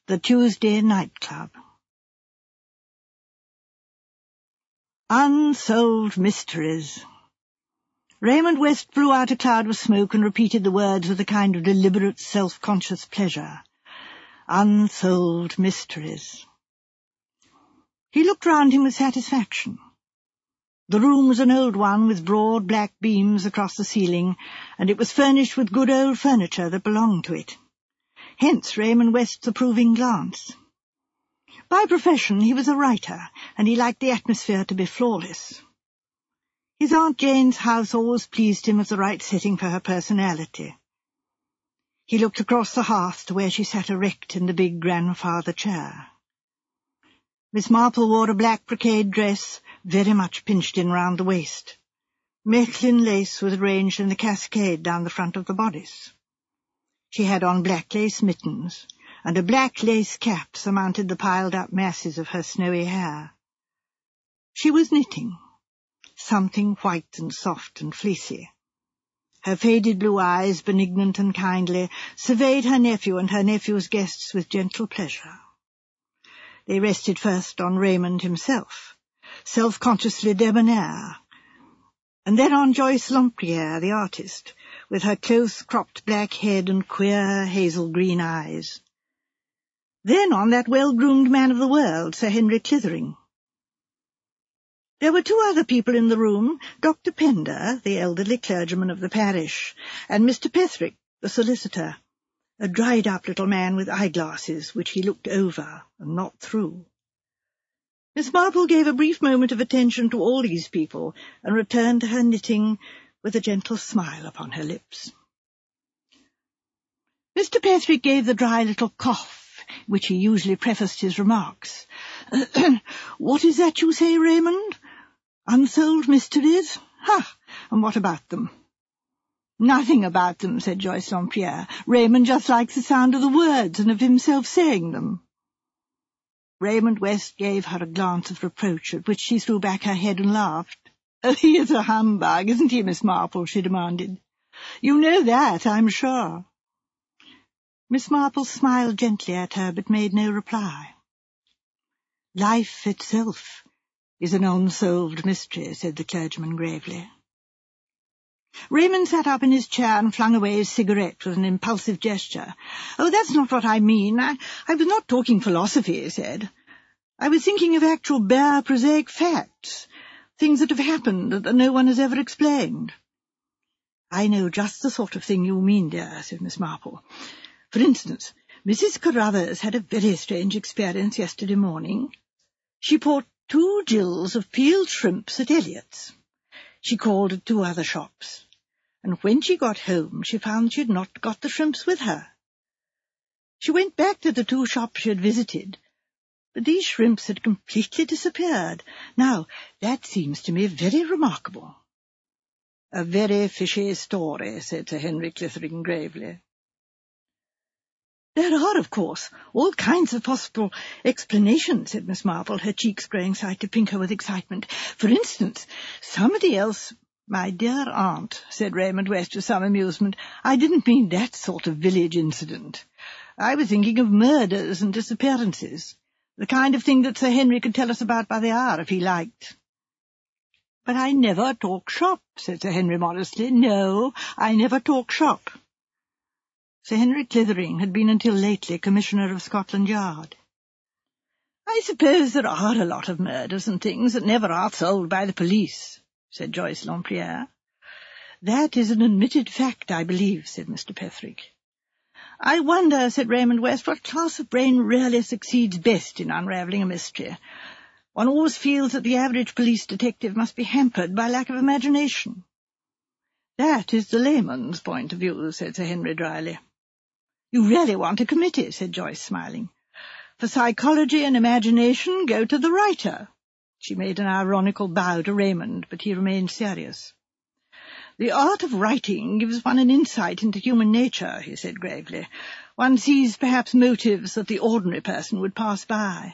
The Tuesday Night Club. Unsolved mysteries. Raymond West blew out a cloud of smoke and repeated the words with a kind of deliberate, self-conscious pleasure. Unsolved mysteries. He looked round him with satisfaction. The room was an old one with broad black beams across the ceiling, and it was furnished with good old furniture that belonged to it. Hence Raymond West's approving glance. By profession he was a writer, and he liked the atmosphere to be flawless. His Aunt Jane's house always pleased him as the right setting for her personality. He looked across the hearth to where she sat erect in the big grandfather chair. Miss Marple wore a black brocade dress, very much pinched in round the waist. Mechlin lace was arranged in a cascade down the front of the bodice. She had on black lace mittens, and a black lace cap surmounted the piled-up masses of her snowy hair. She was knitting, something white and soft and fleecy. Her faded blue eyes, benignant and kindly, surveyed her nephew and her nephew's guests with gentle pleasure. They rested first on Raymond himself, self-consciously debonair, and then on Joyce Lempriere, the artist, with her close-cropped black head and queer hazel-green eyes. Then on that well-groomed man of the world, Sir Henry Clithering. There were two other people in the room, Dr. Pender, the elderly clergyman of the parish, and Mr. Petherick, the solicitor, a dried-up little man with eyeglasses, which he looked over and not through. Miss Marple gave a brief moment of attention to all these people and returned to her knitting with a gentle smile upon her lips. Mr. Petherick gave the dry little cough which he usually prefaced his remarks. "What is that you say, Raymond? Unsolved mysteries? Ha! And what about them?" "Nothing about them," said Joyce Lempriere. "Raymond just likes the sound of the words and of himself saying them." Raymond West gave her a glance of reproach, at which she threw back her head and laughed. "Oh, he is a humbug, isn't he, Miss Marple?" she demanded. "You know that, I'm sure." Miss Marple smiled gently at her, but made no reply. "Life itself is an unsolved mystery," said the clergyman gravely. Raymond sat up in his chair and flung away his cigarette with an impulsive gesture. "Oh, that's not what I mean. I was not talking philosophy," he said. "I was thinking of actual bare, prosaic facts, things that have happened that no one has ever explained." "I know just the sort of thing you mean, dear," said Miss Marple. "For instance, Mrs. Carruthers had a very strange experience yesterday morning. She bought 2 gills of peeled shrimps at Elliott's. She called at 2 other shops, and when she got home she found she had not got the shrimps with her. She went back to the 2 shops she had visited, but these shrimps had completely disappeared. Now, that seems to me very remarkable." "A very fishy story," said Sir Henry Clithering gravely. "There are, of course, all kinds of possible explanations," said Miss Marple, her cheeks growing slightly pinker with excitement. "For instance, somebody else—" "My dear aunt," said Raymond West with some amusement, "I didn't mean that sort of village incident. I was thinking of murders and disappearances, the kind of thing that Sir Henry could tell us about by the hour if he liked." "But I never talk shop," said Sir Henry modestly. "No, I never talk shop." Sir Henry Clithering had been until lately Commissioner of Scotland Yard. "I suppose there are a lot of murders and things that never are solved by the police," said Joyce Lempriere. "That is an admitted fact, I believe," said Mr. Petherick. "I wonder," said Raymond West, "what class of brain really succeeds best in unravelling a mystery. One always feels that the average police detective must be hampered by lack of imagination." "That is the layman's point of view," said Sir Henry dryly. "You really want a committee," said Joyce, smiling. "For psychology and imagination, go to the writer." She made an ironical bow to Raymond, but he remained serious. "The art of writing gives one an insight into human nature," he said gravely. "One sees perhaps motives that the ordinary person would pass by."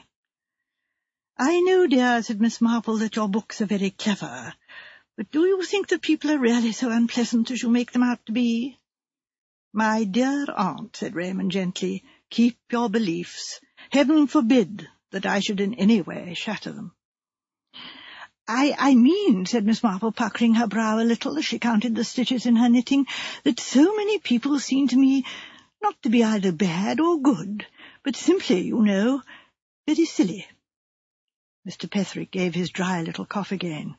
"I know, dear," said Miss Marple, "that your books are very clever, but do you think that people are really so unpleasant as you make them out to be?" "My dear aunt," said Raymond gently, "keep your beliefs Heaven forbid that I should in any way shatter them. I mean, said Miss Marple, puckering her brow a little as she counted the stitches in her knitting, that so many people seem to me not to be either bad or good, but simply, you know, very silly. Mr. Petherick gave his dry little cough again.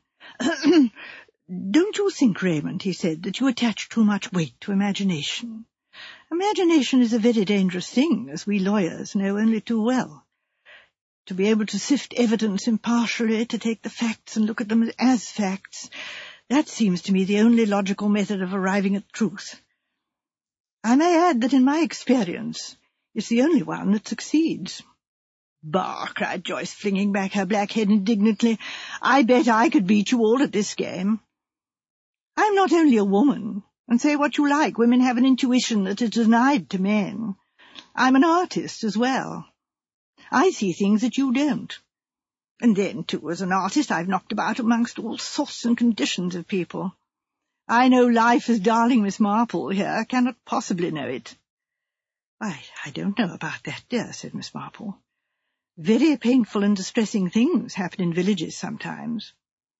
Don't you think, Raymond, he said, that you attach too much weight to imagination? Imagination is a very dangerous thing, as we lawyers know only too well. To be able to sift evidence impartially, to take the facts and look at them as facts, that seems to me the only logical method of arriving at truth. I may add that in my experience, it's the only one that succeeds. Bah, cried Joyce, flinging back her black head indignantly. I bet I could beat you all at this game. I'm not only a woman, and say what you like, women have an intuition that is denied to men. I'm an artist as well. I see things that you don't. And then, too, as an artist, I've knocked about amongst all sorts and conditions of people. I know life as darling Miss Marple here cannot possibly know it. Why, I don't know about that, dear, said Miss Marple. Very painful and distressing things happen in villages sometimes.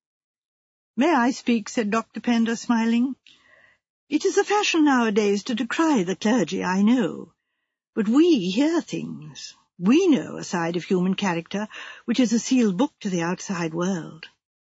May I speak, said Dr. Pender, smiling. It is a fashion nowadays to decry the clergy, I know, but we hear things. We know a side of human character which is a sealed book to the outside world.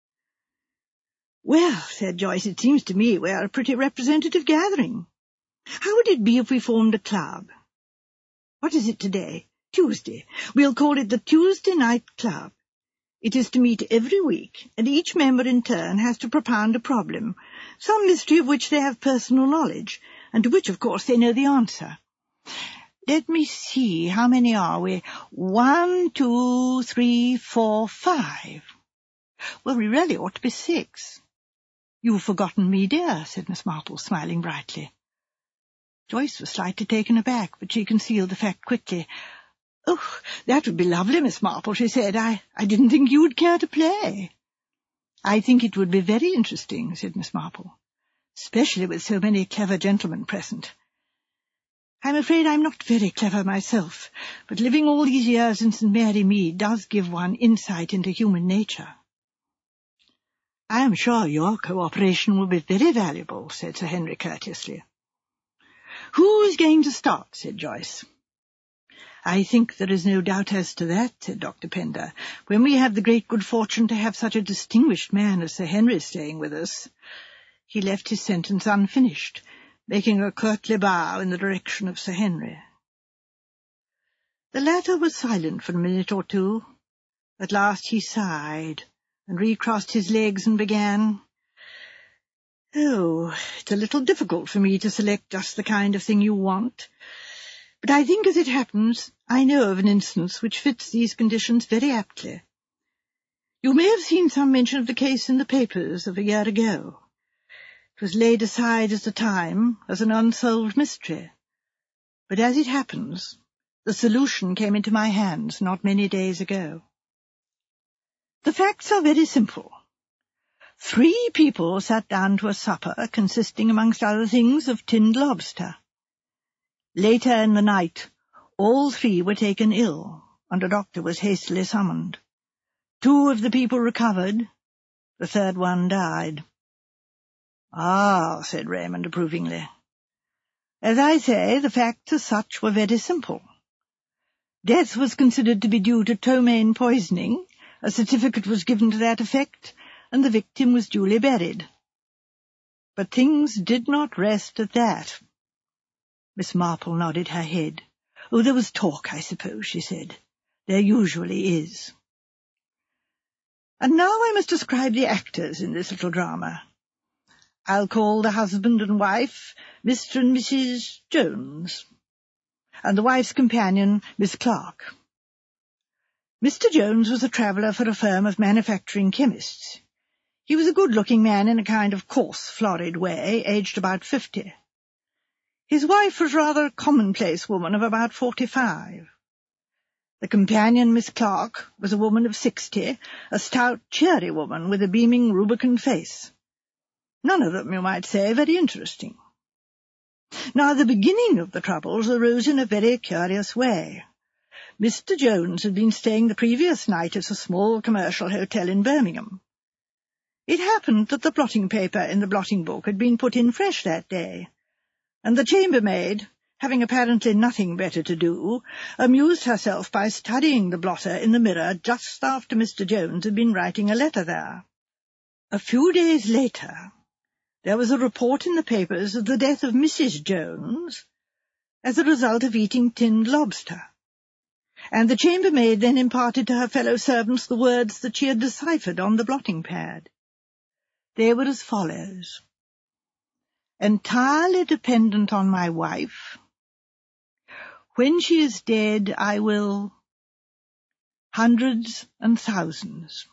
Well, said Joyce, it seems to me we're a pretty representative gathering. How would it be if we formed a club? What is it today? Tuesday. We'll call it the Tuesday Night Club. It is to meet every week, and each member in turn has to propound a problem, some mystery of which they have personal knowledge, and to which, of course, they know the answer. Let me see, how many are we? 1, 2, 3, 4, 5. Well, we really ought to be 6. You've forgotten me, dear, said Miss Marple, smiling brightly. Joyce was slightly taken aback, but she concealed the fact quickly. Oh, that would be lovely, Miss Marple, she said. I didn't think you would care to play. I think it would be very interesting, said Miss Marple, especially with so many clever gentlemen present. I'm afraid I'm not very clever myself, but living all these years in St. Mary Mead does give one insight into human nature. I am sure your cooperation will be very valuable, said Sir Henry courteously. Who is going to start? Said Joyce. I think there is no doubt as to that, said Dr. Pender. When we have the great good fortune to have such a distinguished man as Sir Henry staying with us. He left his sentence unfinished, making a courtly bow in the direction of Sir Henry. The latter was silent for a minute or two. At last he sighed, and recrossed his legs and began, Oh, it's a little difficult for me to select just the kind of thing you want. But I think, as it happens, I know of an instance which fits these conditions very aptly. You may have seen some mention of the case in the papers of a year ago. It was laid aside at the time as an unsolved mystery. But as it happens, the solution came into my hands not many days ago. The facts are very simple. 3 people sat down to a supper consisting, amongst other things, of tinned lobster. Later in the night, all 3 were taken ill, and a doctor was hastily summoned. 2 of the people recovered. The 3rd one died. Ah, said Raymond approvingly. As I say, the facts as such were very simple. Death was considered to be due to ptomaine poisoning. A certificate was given to that effect, and the victim was duly buried. But things did not rest at that. Miss Marple nodded her head. Oh, there was talk, I suppose, she said. There usually is. And now I must describe the actors in this little drama. I'll call the husband and wife Mr. and Mrs. Jones, and the wife's companion Miss Clark. Mr. Jones was a traveller for a firm of manufacturing chemists. He was a good-looking man in a kind of coarse, florid way, aged about 50. His wife was rather a commonplace woman of about 45. The companion, Miss Clark, was a woman of 60, a stout, cheery woman with a beaming, rubicund face. None of them, you might say, very interesting. Now, the beginning of the troubles arose in a very curious way. Mr. Jones had been staying the previous night at a small commercial hotel in Birmingham. It happened that the blotting paper in the blotting book had been put in fresh that day, and the chambermaid, having apparently nothing better to do, amused herself by studying the blotter in the mirror just after Mr. Jones had been writing a letter there. A few days later, there was a report in the papers of the death of Mrs. Jones as a result of eating tinned lobster, and the chambermaid then imparted to her fellow servants the words that she had deciphered on the blotting pad. They were as follows: "Entirely dependent on my wife. When she is dead, I will... hundreds and thousands."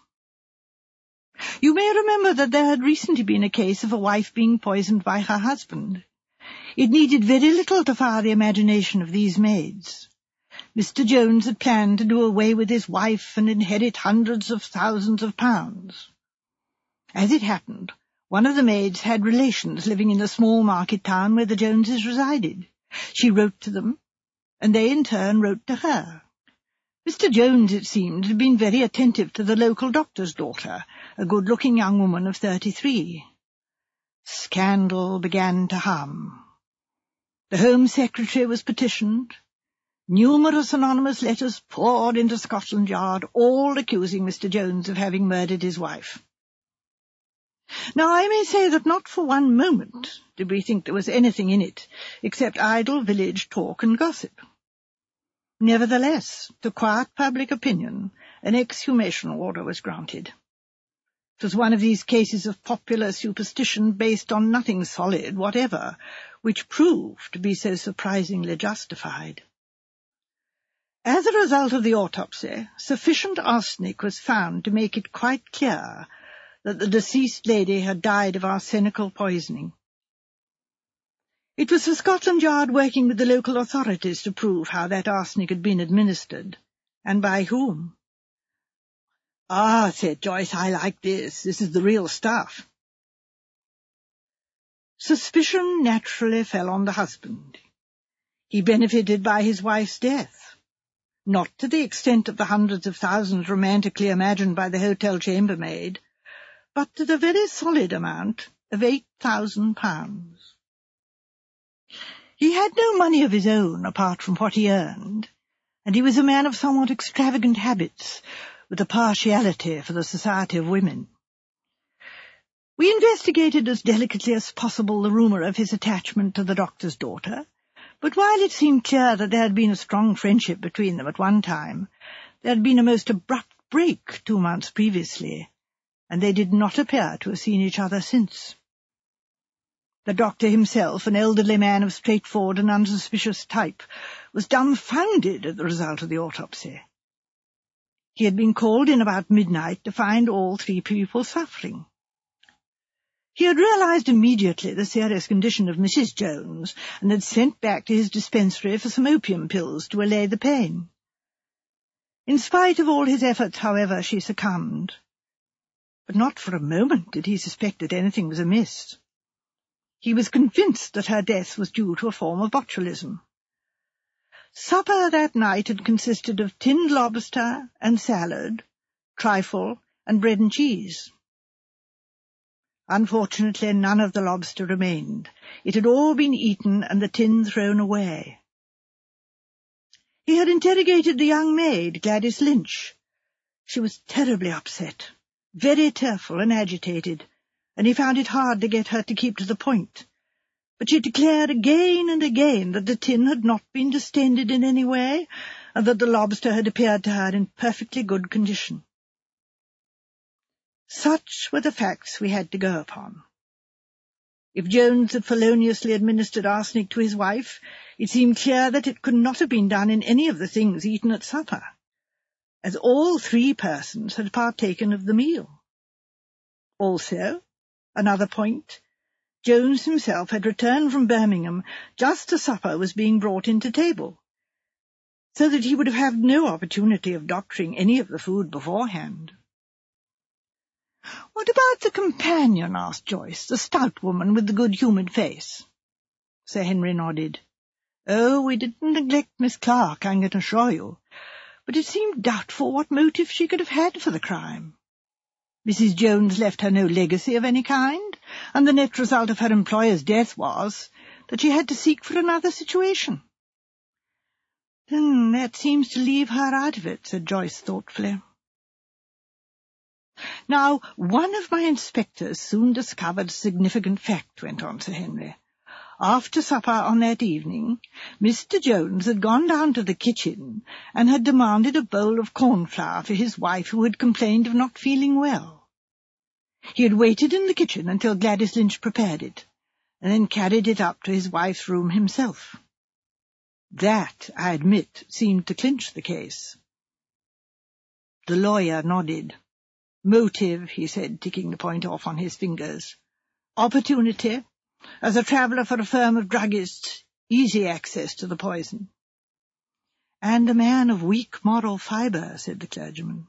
You may remember that there had recently been a case of a wife being poisoned by her husband. It needed very little to fire the imagination of these maids. Mr. Jones had planned to do away with his wife and inherit hundreds of thousands of pounds. As it happened, one of the maids had relations living in the small market town where the Joneses resided. She wrote to them, and they in turn wrote to her. Mr. Jones, it seemed, had been very attentive to the local doctor's daughter, a good-looking young woman of 33. Scandal began to hum. The Home Secretary was petitioned. Numerous anonymous letters poured into Scotland Yard, all accusing Mr. Jones of having murdered his wife. Now, I may say that not for one moment did we think there was anything in it, except idle village talk and gossip. Nevertheless, to quiet public opinion, an exhumation order was granted. It was one of these cases of popular superstition based on nothing solid whatever, which proved to be so surprisingly justified. As a result of the autopsy, sufficient arsenic was found to make it quite clear that the deceased lady had died of arsenical poisoning. It was for Scotland Yard working with the local authorities to prove how that arsenic had been administered, and by whom. "Ah," said Joyce, "I like this. This is the real stuff." Suspicion naturally fell on the husband. He benefited by his wife's death, not to the extent of the hundreds of thousands romantically imagined by the hotel chambermaid, but to the very solid amount of £8,000. He had no money of his own apart from what he earned, and he was a man of somewhat extravagant habits, with a partiality for the society of women. We investigated as delicately as possible the rumour of his attachment to the doctor's daughter, but while it seemed clear that there had been a strong friendship between them at one time, there had been a most abrupt break 2 months previously, and they did not appear to have seen each other since. The doctor himself, an elderly man of straightforward and unsuspicious type, was dumbfounded at the result of the autopsy. He had been called in about midnight to find all 3 people suffering. He had realized immediately the serious condition of Mrs. Jones and had sent back to his dispensary for some opium pills to allay the pain. In spite of all his efforts, however, she succumbed. But not for a moment did he suspect that anything was amiss. He was convinced that her death was due to a form of botulism. Supper that night had consisted of tinned lobster and salad, trifle, and bread and cheese. Unfortunately, none of the lobster remained. It had all been eaten and the tin thrown away. He had interrogated the young maid, Gladys Lynch. She was terribly upset, very tearful and agitated, and he found it hard to get her to keep to the point. But she declared again and again that the tin had not been distended in any way, and that the lobster had appeared to her in perfectly good condition. Such were the facts we had to go upon. If Jones had feloniously administered arsenic to his wife, it seemed clear that it could not have been done in any of the things eaten at supper, as all 3 persons had partaken of the meal. Also, another point, Jones himself had returned from Birmingham just as supper was being brought into table, so that he would have had no opportunity of doctoring any of the food beforehand. "What about the companion?" asked Joyce, "the stout woman with the good-humoured face?" Sir Henry nodded. "Oh, we didn't neglect Miss Clark, I can assure you. but it seemed doubtful what motive she could have had for the crime. Mrs. Jones left her no legacy of any kind, and the net result of her employer's death was that she had to seek for another situation. "Then that seems to leave her out of it," said Joyce thoughtfully. "Now, one of my inspectors soon discovered a significant fact," went on Sir Henry. "After supper on that evening, Mr. Jones had gone down to the kitchen and had demanded a bowl of cornflour for his wife, who had complained of not feeling well. He had waited in the kitchen until Gladys Lynch prepared it, and then carried it up to his wife's room himself. That, I admit, seemed to clinch the case." The lawyer nodded. "Motive," he said, ticking the point off on his fingers. "Opportunity. As a traveller for a firm of druggists, easy access to the poison." "And a man of weak moral fibre," said the clergyman.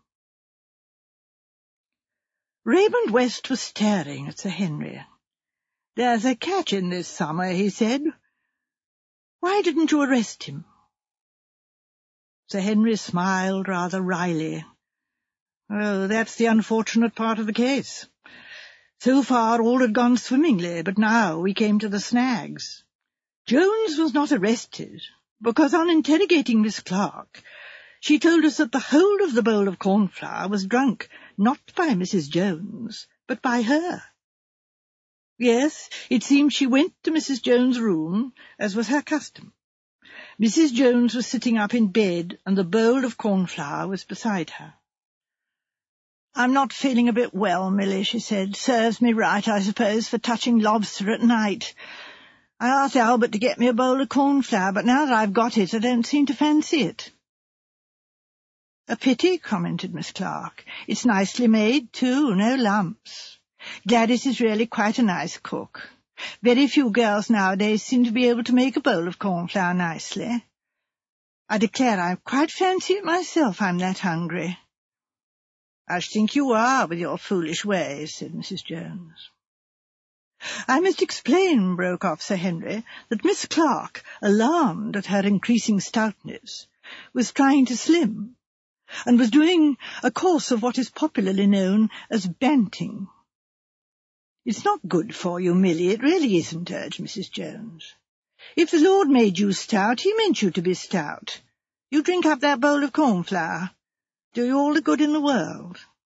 Raymond West was staring at Sir Henry. "There's a catch in this summer," he said. "Why didn't you arrest him?" Sir Henry smiled rather wryly. "Oh, that's the unfortunate part of the case. So far all had gone swimmingly, but now we came to the snags. Jones was not arrested, because on interrogating Miss Clark, she told us that the whole of the bowl of cornflour was drunk, not by Mrs. Jones, but by her. Yes, it seems she went to Mrs. Jones' room, as was her custom. Mrs. Jones was sitting up in bed, and the bowl of cornflour was beside her. "I'm not feeling a bit well, Milly," she said. "Serves me right, I suppose, for touching lobster at night. I asked Albert to get me a bowl of cornflour, but now that I've got it, I don't seem to fancy it." "A pity," commented Miss Clark. "It's nicely made, too, no lumps. Gladys is really quite a nice cook. Very few girls nowadays seem to be able to make a bowl of cornflour nicely. I declare I quite fancy it myself, I'm that hungry." "I should think you are, with your foolish ways," said Mrs. Jones. "I must explain," broke off Sir Henry, "that Miss Clark, alarmed at her increasing stoutness, was trying to slim, and was doing a course of what is popularly known as banting." "It's not good for you, Milly, it really isn't," urged Mrs. Jones. "If the Lord made you stout, he meant you to be stout. You drink up that bowl of cornflour. Do you all the good in the world."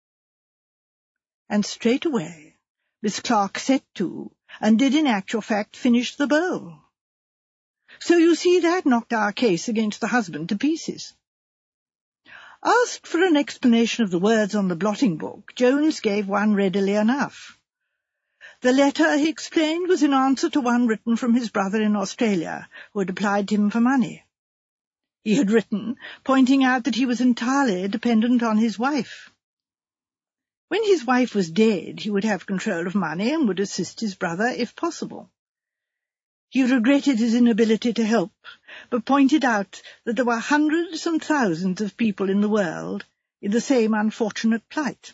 And straight away Miss Clark set to, and did in actual fact finish the bowl. So you see that knocked our case against the husband to pieces. Asked for an explanation of the words on the blotting book, Jones gave one readily enough. The letter, he explained, was in answer to one written from his brother in Australia, who had applied to him for money. He had written, pointing out that he was entirely dependent on his wife. When his wife was dead, he would have control of money and would assist his brother if possible. He regretted his inability to help, but pointed out that there were hundreds and thousands of people in the world in the same unfortunate plight.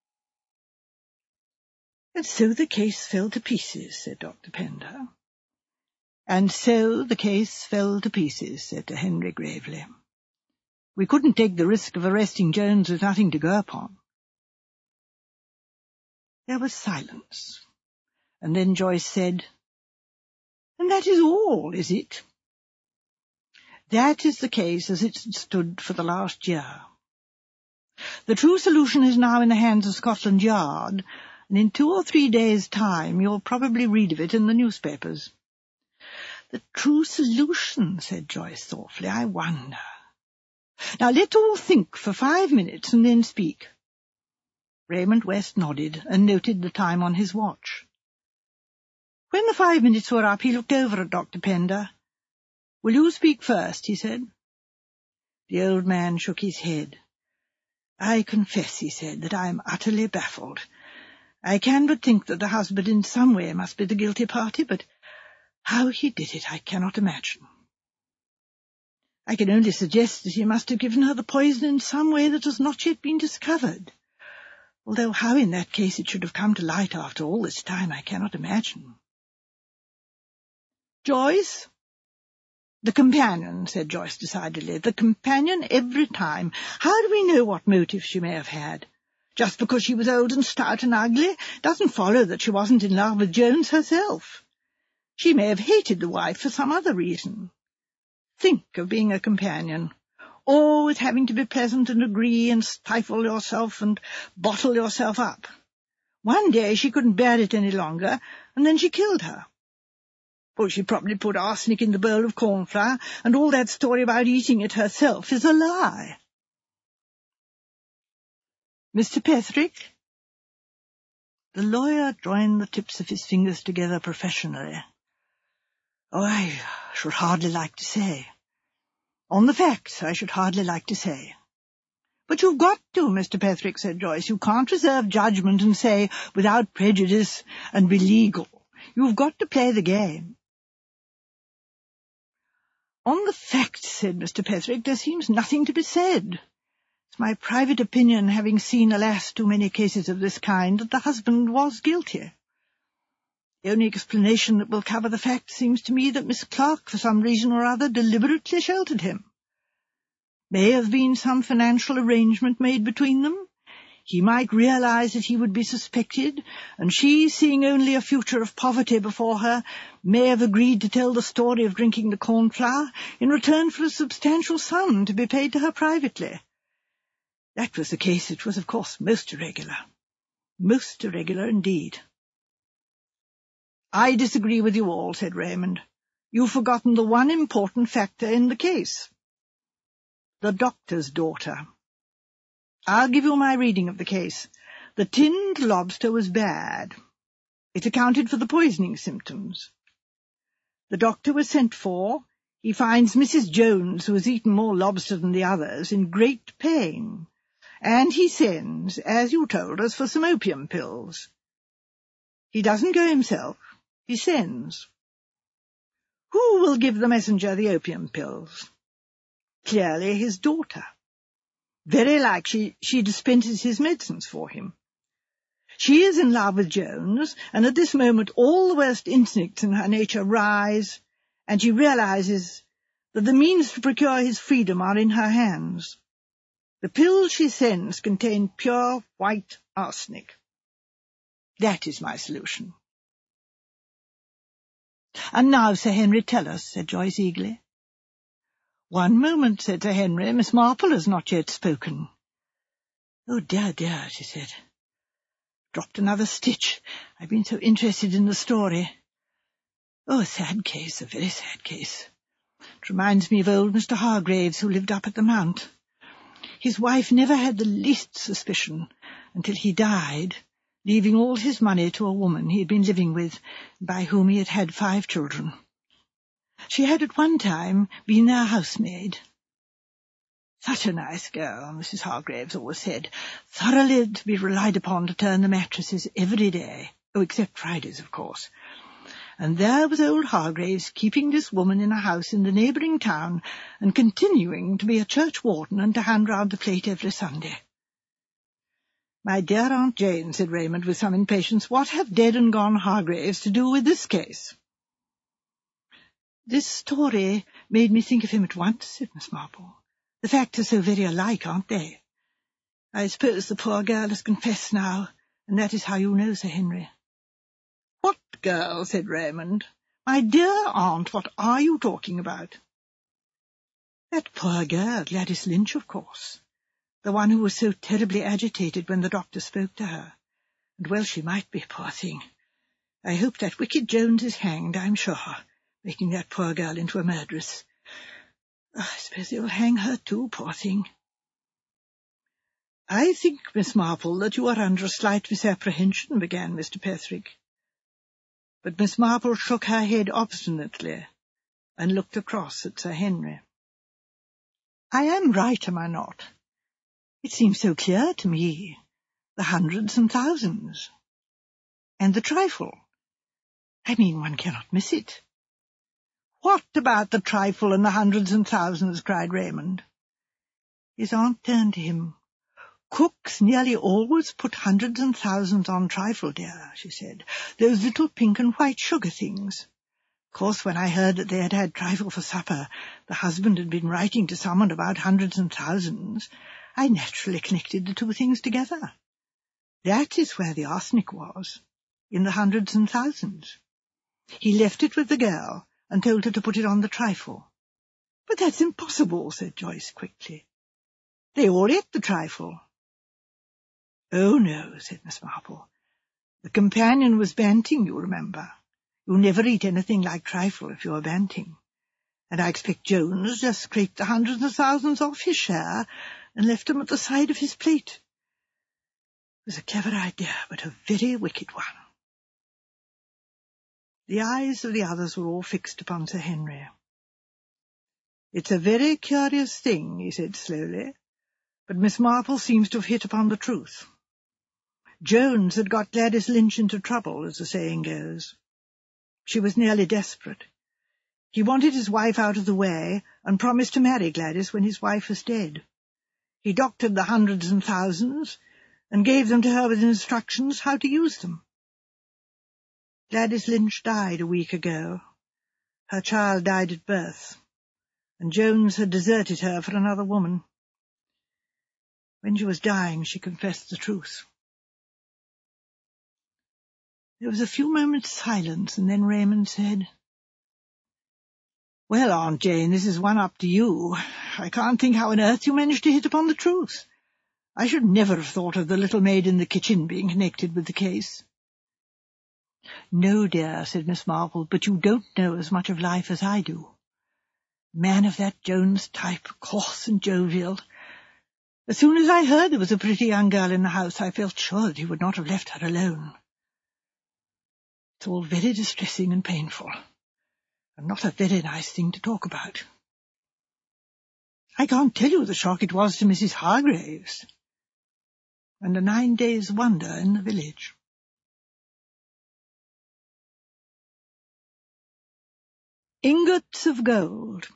"And so the case fell to pieces," said Dr. Pender. "And so the case fell to pieces," said Sir Henry gravely. "We couldn't take the risk of arresting Jones with nothing to go upon." There was silence, and then Joyce said, "And that is all, is it?" "That is the case as it stood for the last year. The true solution is now in the hands of Scotland Yard, and in 2 or 3 days' time you'll probably read of it in the newspapers." "The true solution," said Joyce thoughtfully. "I wonder. Now let's all think for 5 minutes and then speak." Raymond West nodded and noted the time on his watch. When the 5 minutes were up, he looked over at Dr. Pender. "Will you speak first?" he said. The old man shook his head. "I confess," he said, "that I am utterly baffled. I can but think that the husband in some way must be the guilty party, but how he did it I cannot imagine. I can only suggest that he must have given her the poison in some way that has not yet been discovered, although how in that case it should have come to light after all this time I cannot imagine." "Joyce?" "The companion," said Joyce decidedly. "The companion every time. How do we know what motive she may have had? Just because she was old and stout and ugly doesn't follow that she wasn't in love with Jones herself. She may have hated the wife for some other reason. Think of being a companion, always having to be pleasant and agree and stifle yourself and bottle yourself up. One day she couldn't bear it any longer, and then she killed her. Well, she probably put arsenic in the bowl of cornflour, and all that story about eating it herself is a lie." "Mr. Petherick?" The lawyer joined the tips of his fingers together professionally. "Oh, I should hardly like to say. On the facts, I should hardly like to say." "But you've got to, Mr. Petherick," said Joyce. "You can't reserve judgment and say, without prejudice, and be legal. You've got to play the game." "On the facts," said Mr. Petherick, "there seems nothing to be said. It's my private opinion, having seen, alas, too many cases of this kind, that the husband was guilty. The only explanation that will cover the fact seems to me that Miss Clark, for some reason or other, deliberately sheltered him. May have been some financial arrangement made between them. He might realize that he would be suspected, and she, seeing only a future of poverty before her, may have agreed to tell the story of drinking the cornflour in return for a substantial sum to be paid to her privately. That was the case. It was, of course, most irregular. Most irregular indeed." "I disagree with you all," said Raymond. "You've forgotten the one important factor in the case. The doctor's daughter. I'll give you my reading of the case. The tinned lobster was bad. It accounted for the poisoning symptoms. The doctor was sent for. He finds Mrs. Jones, who has eaten more lobster than the others, in great pain, and he sends, as you told us, for some opium pills. He doesn't go himself. He sends. Who will give the messenger the opium pills? Clearly his daughter. Very likely she dispenses his medicines for him. She is in love with Jones, and at this moment all the worst instincts in her nature rise, and she realizes that the means to procure his freedom are in her hands. The pills she sends contain pure white arsenic. That is my solution." "And now, Sir Henry, tell us," said Joyce eagerly. "One moment," said Sir Henry. "Miss Marple has not yet spoken." "Oh, dear, dear," she said. "Dropped another stitch. I've been so interested in the story. Oh, a sad case, a very sad case. It reminds me of old Mr. Hargraves, who lived up at the Mount. His wife never had the least suspicion until he died, leaving all his money to a woman he had been living with, by whom he had had 5 children. She had at one time been their housemaid. Such a nice girl, Mrs. Hargraves always said, thoroughly to be relied upon to turn the mattresses every day, except Fridays, of course. And there was old Hargraves keeping this woman in a house in the neighbouring town and continuing to be a churchwarden and to hand round the plate every Sunday." "My dear Aunt Jane," said Raymond with some impatience, "what have dead and gone Hargraves to do with this case?" "This story made me think of him at once," said Miss Marple. "The facts are so very alike, aren't they? I suppose the poor girl has confessed now, and that is how you know, Sir Henry." "What girl?" said Raymond. "My dear aunt, what are you talking about?" "That poor girl, Gladys Lynch, of course. The one who was so terribly agitated when the doctor spoke to her. And well she might be, poor thing. I hope that wicked Jones is hanged, I'm sure, making that poor girl into a murderess. I suppose they'll hang her too, poor thing." "I think, Miss Marple, that you are under a slight misapprehension," began Mr. Petherick. But Miss Marple shook her head obstinately and looked across at Sir Henry. "I am right, am I not? It seems so clear to me. The hundreds and thousands. And the trifle. I mean, one cannot miss it." "What about the trifle and the hundreds and thousands?" cried Raymond. His aunt turned to him. "Cooks nearly always put hundreds and thousands on trifle, dear," she said. "Those little pink and white sugar things. course, when I heard that they had had trifle for supper, the husband had been writing to someone about hundreds and thousands, I naturally connected the two things together. That is where the arsenic was, in the hundreds and thousands. He left it with the girl and told her to put it on the trifle. But that's impossible, said Joyce quickly. They all ate the trifle. Oh, no, said Miss Marple. The companion was Banting, you remember. You never eat anything like trifle if you're Banting. And I expect Jones just scraped the hundreds of thousands off his share and left them at the side of his plate. It was a clever idea, but a very wicked one. The eyes of the others were all fixed upon Sir Henry. It's a very curious thing, he said slowly, but Miss Marple seems to have hit upon the truth. Jones had got Gladys Lynch into trouble, as the saying goes. She was nearly desperate. He wanted his wife out of the way and promised to marry Gladys when his wife was dead. He doctored the hundreds and thousands and gave them to her with instructions how to use them. Gladys Lynch died a week ago. Her child died at birth, and Jones had deserted her for another woman. When she was dying, she confessed the truth. There was a few moments' silence, and then Raymond said, "Well, Aunt Jane, this is one up to you. I can't think how on earth you managed to hit upon the truth. I should never have thought of the little maid in the kitchen being connected with the case." "No, dear," said Miss Marple, "but you don't know as much of life as I do. Man of that Jones type, coarse and jovial. As soon as I heard there was a pretty young girl in the house, I felt sure that he would not have left her alone. It's all very distressing and painful, and not a very nice thing to talk about. I can't tell you the shock it was to Mrs. Hargraves, and a 9 days' wonder in the village." Ingots of gold.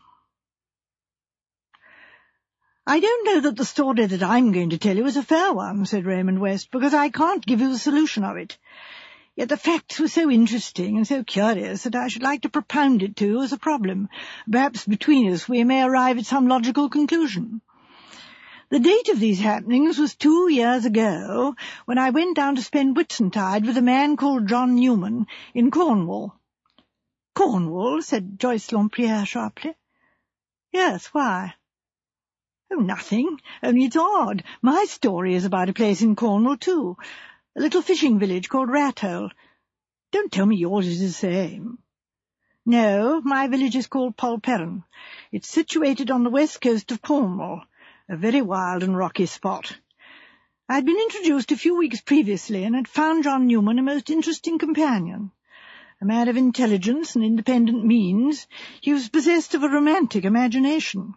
"I don't know that the story that I'm going to tell you is a fair one," said Raymond West, "because I can't give you the solution of it. Yet the facts were so interesting and so curious that I should like to propound it to you as a problem. Perhaps between us we may arrive at some logical conclusion. The date of these happenings was 2 years ago, when I went down to spend Whitsuntide with a man called John Newman in Cornwall." "Cornwall?" said Joyce Lempriere sharply. "Yes, why?" "Oh, nothing, only it's odd. My story is about a place in Cornwall, too, a little fishing village called Rathole. Don't tell me yours is the same." "No, my village is called Polperron. It's situated on the west coast of Cornwall, a very wild and rocky spot. I'd been introduced a few weeks previously and had found John Newman a most interesting companion. A man of intelligence and independent means, he was possessed of a romantic imagination.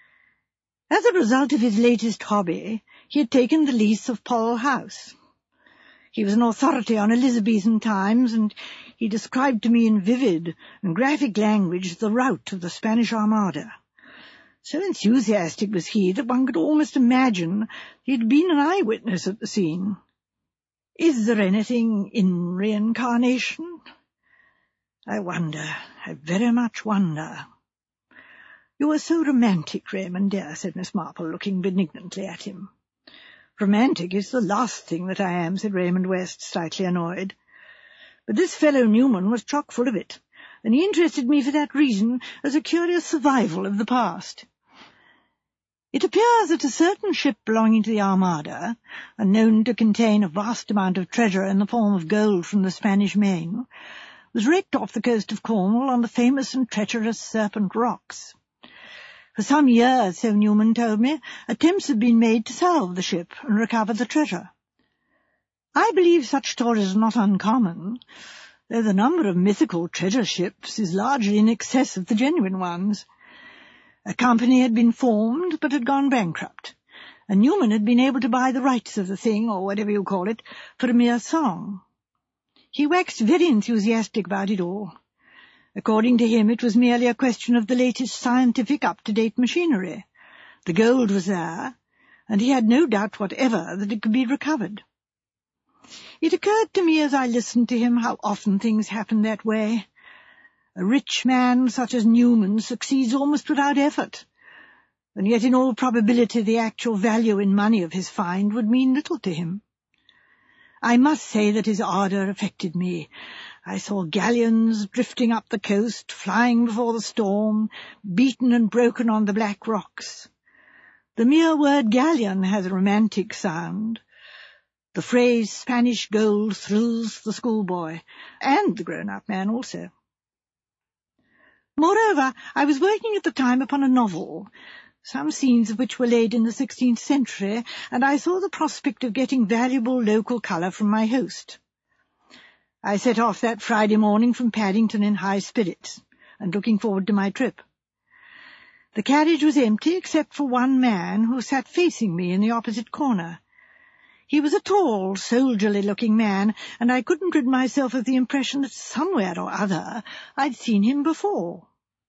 As a result of his latest hobby, he had taken the lease of Poll House. He was an authority on Elizabethan times, and he described to me in vivid and graphic language the rout of the Spanish Armada. So enthusiastic was he that one could almost imagine he had been an eyewitness at the scene. Is there anything in reincarnation? I wonder, I very much wonder." "You are so romantic, Raymond, dear," said Miss Marple, looking benignantly at him. "Romantic is the last thing that I am," said Raymond West, slightly annoyed. "But this fellow Newman was chock full of it, and he interested me for that reason as a curious survival of the past. It appears that a certain ship belonging to the Armada, and known to contain a vast amount of treasure in the form of gold from the Spanish Main, was wrecked off the coast of Cornwall on the famous and treacherous Serpent Rocks. For some years, so Newman told me, attempts had been made to salve the ship and recover the treasure. I believe such stories are not uncommon, though the number of mythical treasure ships is largely in excess of the genuine ones. A company had been formed, but had gone bankrupt, and Newman had been able to buy the rights of the thing, or whatever you call it, for a mere song. He waxed very enthusiastic about it all. According to him, it was merely a question of the latest scientific up-to-date machinery. The gold was there, and he had no doubt whatever that it could be recovered. It occurred to me as I listened to him how often things happen that way. A rich man such as Newman succeeds almost without effort, and yet in all probability the actual value in money of his find would mean little to him. I must say that his ardour affected me. I saw galleons drifting up the coast, flying before the storm, beaten and broken on the black rocks. The mere word galleon has a romantic sound. The phrase Spanish gold thrills the schoolboy, and the grown-up man also. Moreover, I was working at the time upon a novel, some scenes of which were laid in the 16th century, and I saw the prospect of getting valuable local colour from my host. I set off that Friday morning from Paddington in high spirits, and looking forward to my trip. The carriage was empty except for one man who sat facing me in the opposite corner. He was a tall, soldierly-looking man, and I couldn't rid myself of the impression that somewhere or other I'd seen him before.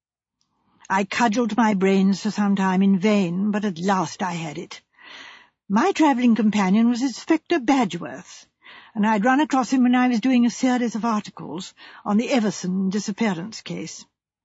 I cudgelled my brains for some time in vain, but at last I had it. My travelling companion was Inspector Badgeworth, and I'd run across him when I was doing a series of articles on the Everson disappearance case.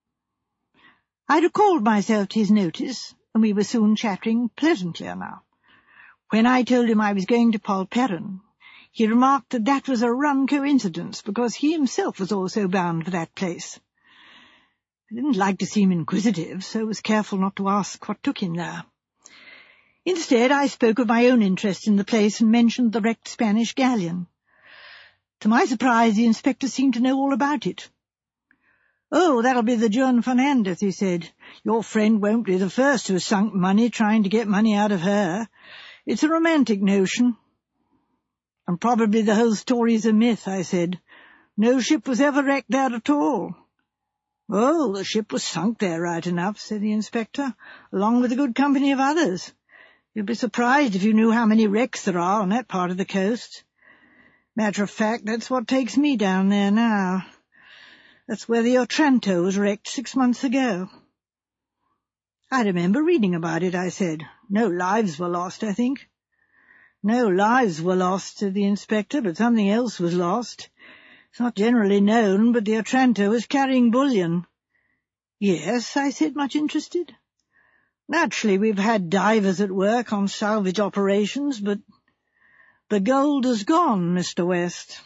I recalled myself to his notice, and we were soon chattering pleasantly enough. When I told him I was going to Polperron, he remarked that that was a rum coincidence, because he himself was also bound for that place. I didn't like to seem inquisitive, so was careful not to ask what took him there. Instead, I spoke of my own interest in the place and mentioned the wrecked Spanish galleon. To my surprise, the inspector seemed to know all about it. "Oh, that'll be the Juan Fernandez," he said. "Your friend won't be the first who has sunk money trying to get money out of her. It's a romantic notion." "And probably the whole story's a myth," I said. "No ship was ever wrecked there at all." "Oh, the ship was sunk there right enough," said the inspector, "along with a good company of others. You'd be surprised if you knew how many wrecks there are on that part of the coast. Matter of fact, that's what takes me down there now. That's where the Otranto was wrecked 6 months ago." "I remember reading about it," I said. "No lives were lost, I think." "No lives were lost," said the inspector, "but something else was lost. It's not generally known, but the Otranto was carrying bullion." "Yes," I said, much interested. "Naturally, we've had divers at work on salvage operations, but the gold is gone, Mr. West."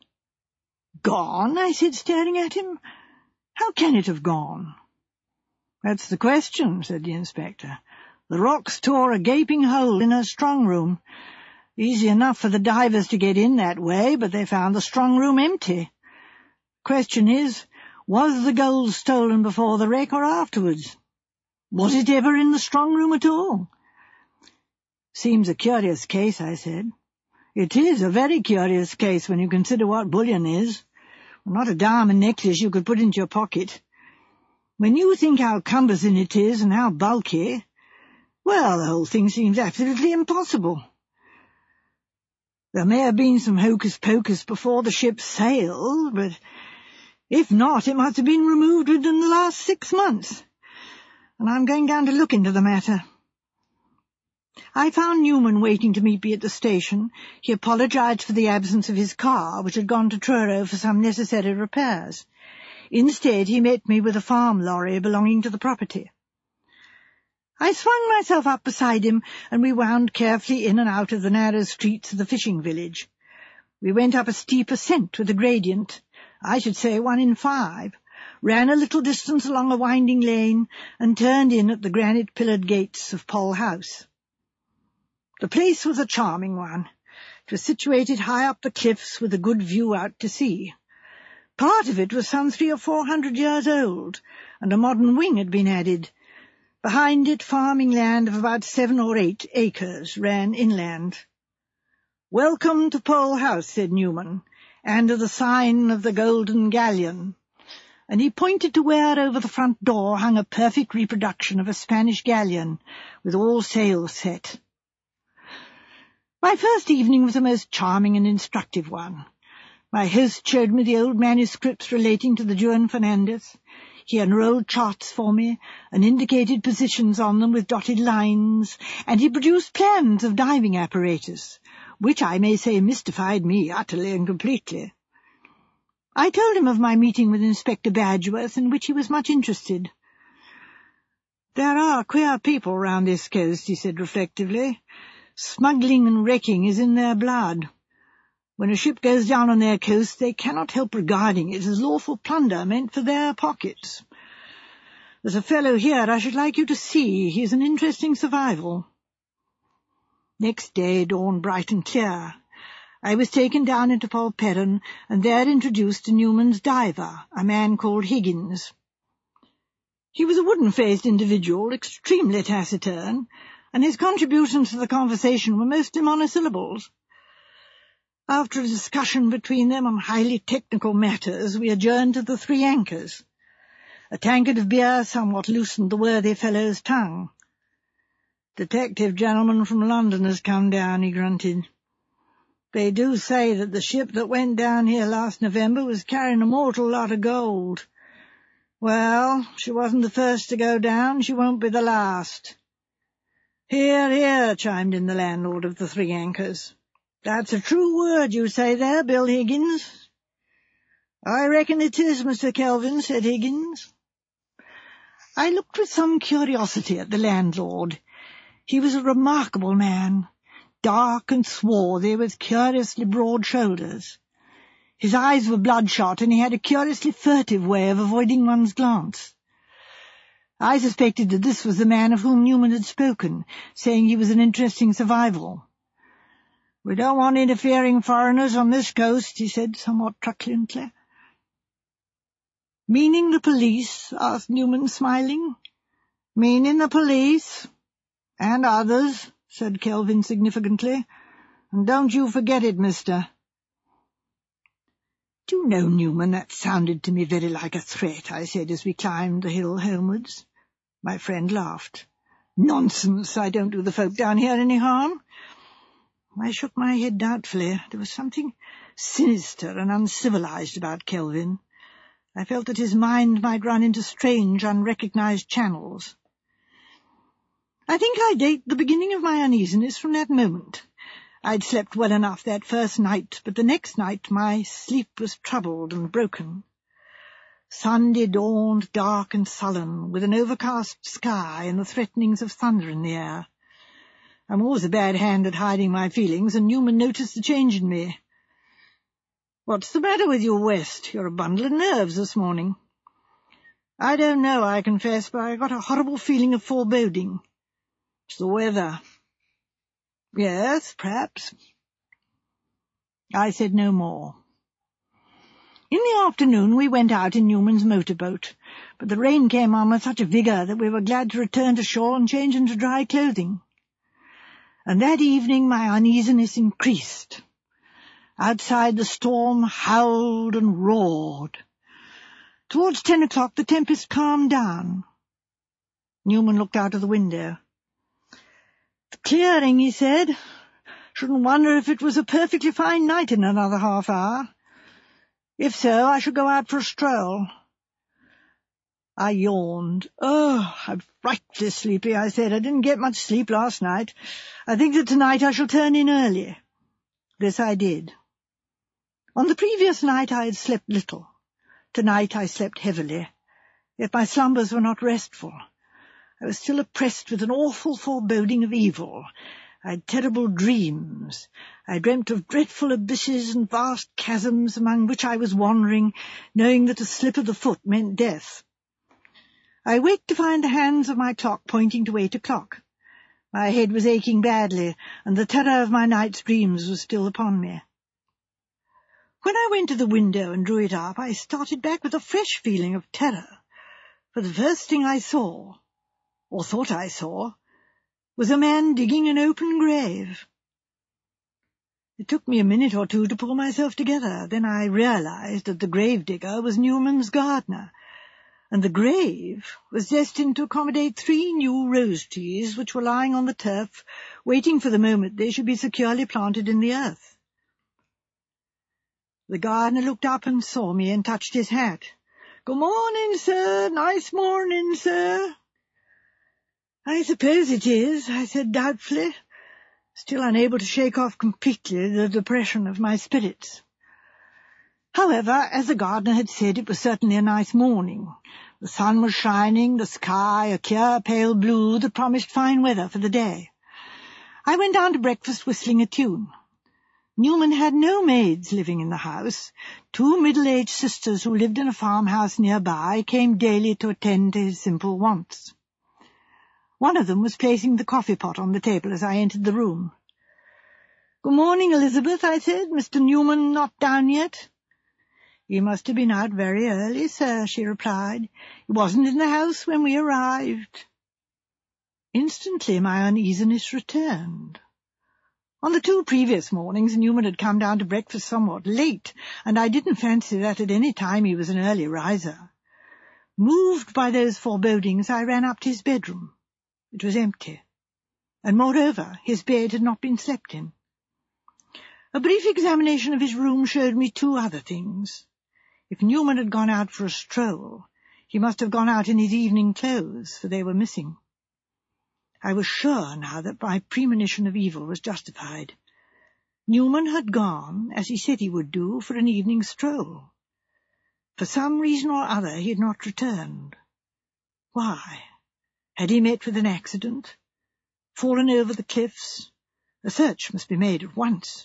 "Gone?" I said, staring at him. "How can it have gone?" "That's the question," said the inspector. "The rocks tore a gaping hole in her strong room. Easy enough for the divers to get in that way, but they found the strong room empty. Question is, was the gold stolen before the wreck or afterwards? Was it ever in the strong room at all?" "Seems a curious case," I said. "It is a very curious case when you consider what bullion is. Not a diamond necklace you could put into your pocket. When you think how cumbersome it is and how bulky, well, the whole thing seems absolutely impossible. There may have been some hocus-pocus before the ship sailed, but if not, it must have been removed within the last 6 months, and I'm going down to look into the matter." I found Newman waiting to meet me at the station. He apologized for the absence of his car, which had gone to Truro for some necessary repairs. Instead, he met me with a farm lorry belonging to the property. I swung myself up beside him, and we wound carefully in and out of the narrow streets of the fishing village. We went up a steep ascent with a gradient, I should say 1 in 5, ran a little distance along a winding lane, and turned in at the granite-pillared gates of Pol House. The place was a charming one. It was situated high up the cliffs with a good view out to sea. Part of it was some 300 or 400 years old, and a modern wing had been added. Behind it, farming land of about 7 or 8 acres ran inland. "Welcome to Pol House," said Newman, "and to the sign of the Golden Galleon." And he pointed to where over the front door hung a perfect reproduction of a Spanish galleon, with all sails set. My first evening was a most charming and instructive one. My host showed me the old manuscripts relating to the Juan Fernandez. He unrolled charts for me, and indicated positions on them with dotted lines, and he produced plans of diving apparatus, which I may say mystified me utterly and completely. I told him of my meeting with Inspector Badgeworth, in which he was much interested. "There are queer people round this coast," he said reflectively. "Smuggling and wrecking is in their blood. When a ship goes down on their coast, they cannot help regarding it as lawful plunder meant for their pockets. There's a fellow here I should like you to see. He's an interesting survival." Next day dawned bright and clear. I was taken down into Polperron and there introduced to Newman's diver, a man called Higgins. He was a wooden-faced individual, extremely taciturn, and his contributions to the conversation were mostly monosyllables. After a discussion between them on highly technical matters, we adjourned to the Three Anchors. A tankard of beer somewhat loosened the worthy fellow's tongue. "Detective gentleman from London has come down," he grunted. "They do say that the ship that went down here last November was carrying a mortal lot of gold. Well, she wasn't the first to go down, she won't be the last." "Hear, hear," chimed in the landlord of the Three Anchors. "That's a true word you say there, Bill Higgins." "I reckon it is, Mr. Kelvin," said Higgins. I looked with some curiosity at the landlord. He was a remarkable man, dark and swarthy, with curiously broad shoulders. His eyes were bloodshot, and he had a curiously furtive way of avoiding one's glance. I suspected that this was the man of whom Newman had spoken, saying he was an interesting survival. "We don't want interfering foreigners on this coast," he said somewhat truculently. "Meaning the police?" asked Newman, smiling. "Meaning the police. And others," said Kelvin significantly. "And don't you forget it, mister." "Do you know, Newman, that sounded to me very like a threat," I said as we climbed the hill homewards. My friend laughed. "Nonsense, I don't do the folk down here any harm." I shook my head doubtfully. There was something sinister and uncivilized about Kelvin. I felt that his mind might run into strange, unrecognized channels. I think I date the beginning of my uneasiness from that moment. I'd slept well enough that first night, but the next night my sleep was troubled and broken. Sunday dawned dark and sullen, with an overcast sky and the threatenings of thunder in the air. I'm always a bad hand at hiding my feelings, and Newman noticed the change in me. "What's the matter with you, West? You're a bundle of nerves this morning." "I don't know, I confess, but I got a horrible feeling of foreboding." "It's the weather." "Yes, perhaps." I said no more. In the afternoon we went out in Newman's motorboat, but the rain came on with such a vigour that we were glad to return to shore and change into dry clothing. And that evening my uneasiness increased. Outside the storm howled and roared. Towards 10 o'clock the tempest calmed down. Newman looked out of the window. "The clearing," he said. "Shouldn't wonder if it was a perfectly fine night in another half hour. If so, I shall go out for a stroll." I yawned. I'm frightfully sleepy," I said. "I didn't get much sleep last night. I think that tonight I shall turn in early." This I did. On the previous night I had slept little. Tonight I slept heavily, yet my slumbers were not restful. I was still oppressed with an awful foreboding of evil. I had terrible dreams. I dreamt of dreadful abysses and vast chasms among which I was wandering, knowing that a slip of the foot meant death. I waked to find the hands of my clock pointing to 8 o'clock. My head was aching badly, and the terror of my night's dreams was still upon me. When I went to the window and drew it up, I started back with a fresh feeling of terror, for the first thing I saw, or thought I saw, was a man digging an open grave. It took me a minute or two to pull myself together. Then I realized that the gravedigger was Newman's gardener, and the grave was destined to accommodate 3 new rose trees which were lying on the turf, waiting for the moment they should be securely planted in the earth. The gardener looked up and saw me and touched his hat. "Good morning, sir. Nice morning, sir." "I suppose it is," I said doubtfully, still unable to shake off completely the depression of my spirits. However, as the gardener had said, it was certainly a nice morning. The sun was shining, the sky a clear pale blue that promised fine weather for the day. I went down to breakfast whistling a tune. Newman had no maids living in the house. 2 middle-aged sisters who lived in a farmhouse nearby came daily to attend to his simple wants. One of them was placing the coffee pot on the table as I entered the room. "Good morning, Elizabeth," I said. "Mr. Newman not down yet?" "He must have been out very early, sir," she replied. "He wasn't in the house when we arrived." Instantly my uneasiness returned. On the 2 previous mornings Newman had come down to breakfast somewhat late, and I didn't fancy that at any time he was an early riser. Moved by those forebodings, I ran up to his bedroom. It was empty, and moreover, his bed had not been slept in. A brief examination of his room showed me 2 other things. If Newman had gone out for a stroll, he must have gone out in his evening clothes, for they were missing. I was sure now that my premonition of evil was justified. Newman had gone, as he said he would do, for an evening stroll. For some reason or other he had not returned. Why? Had he met with an accident? Fallen over the cliffs? A search must be made at once.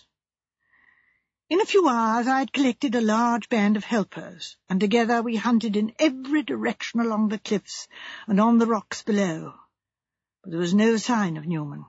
In a few hours I had collected a large band of helpers, and together we hunted in every direction along the cliffs and on the rocks below. But there was no sign of Newman.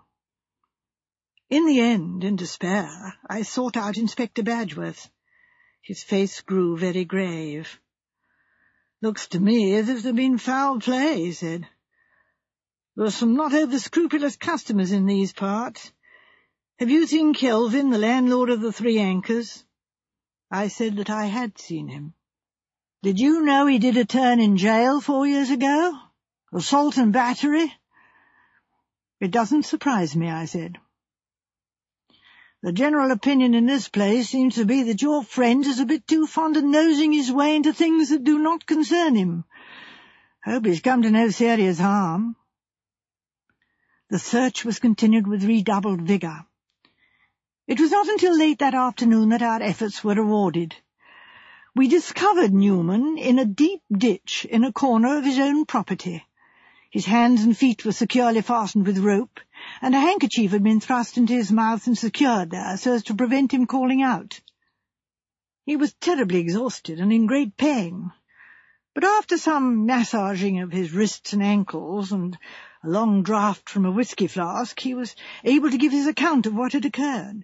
In the end, in despair, I sought out Inspector Badgeworth. His face grew very grave. "Looks to me as if there'd been foul play," he said. "There are some not over-scrupulous customers in these parts. Have you seen Kelvin, the landlord of the 3 Anchors?" I said that I had seen him. "Did you know he did a turn in jail 4 years ago? Assault and battery?" "It doesn't surprise me," I said. "The general opinion in this place seems to be that your friend is a bit too fond of nosing his way into things that do not concern him. Hope he's come to no serious harm." The search was continued with redoubled vigour. It was not until late that afternoon that our efforts were rewarded. We discovered Newman in a deep ditch in a corner of his own property. His hands and feet were securely fastened with rope, and a handkerchief had been thrust into his mouth and secured there so as to prevent him calling out. He was terribly exhausted and in great pain, but after some massaging of his wrists and ankles and a long draught from a whisky flask, he was able to give his account of what had occurred.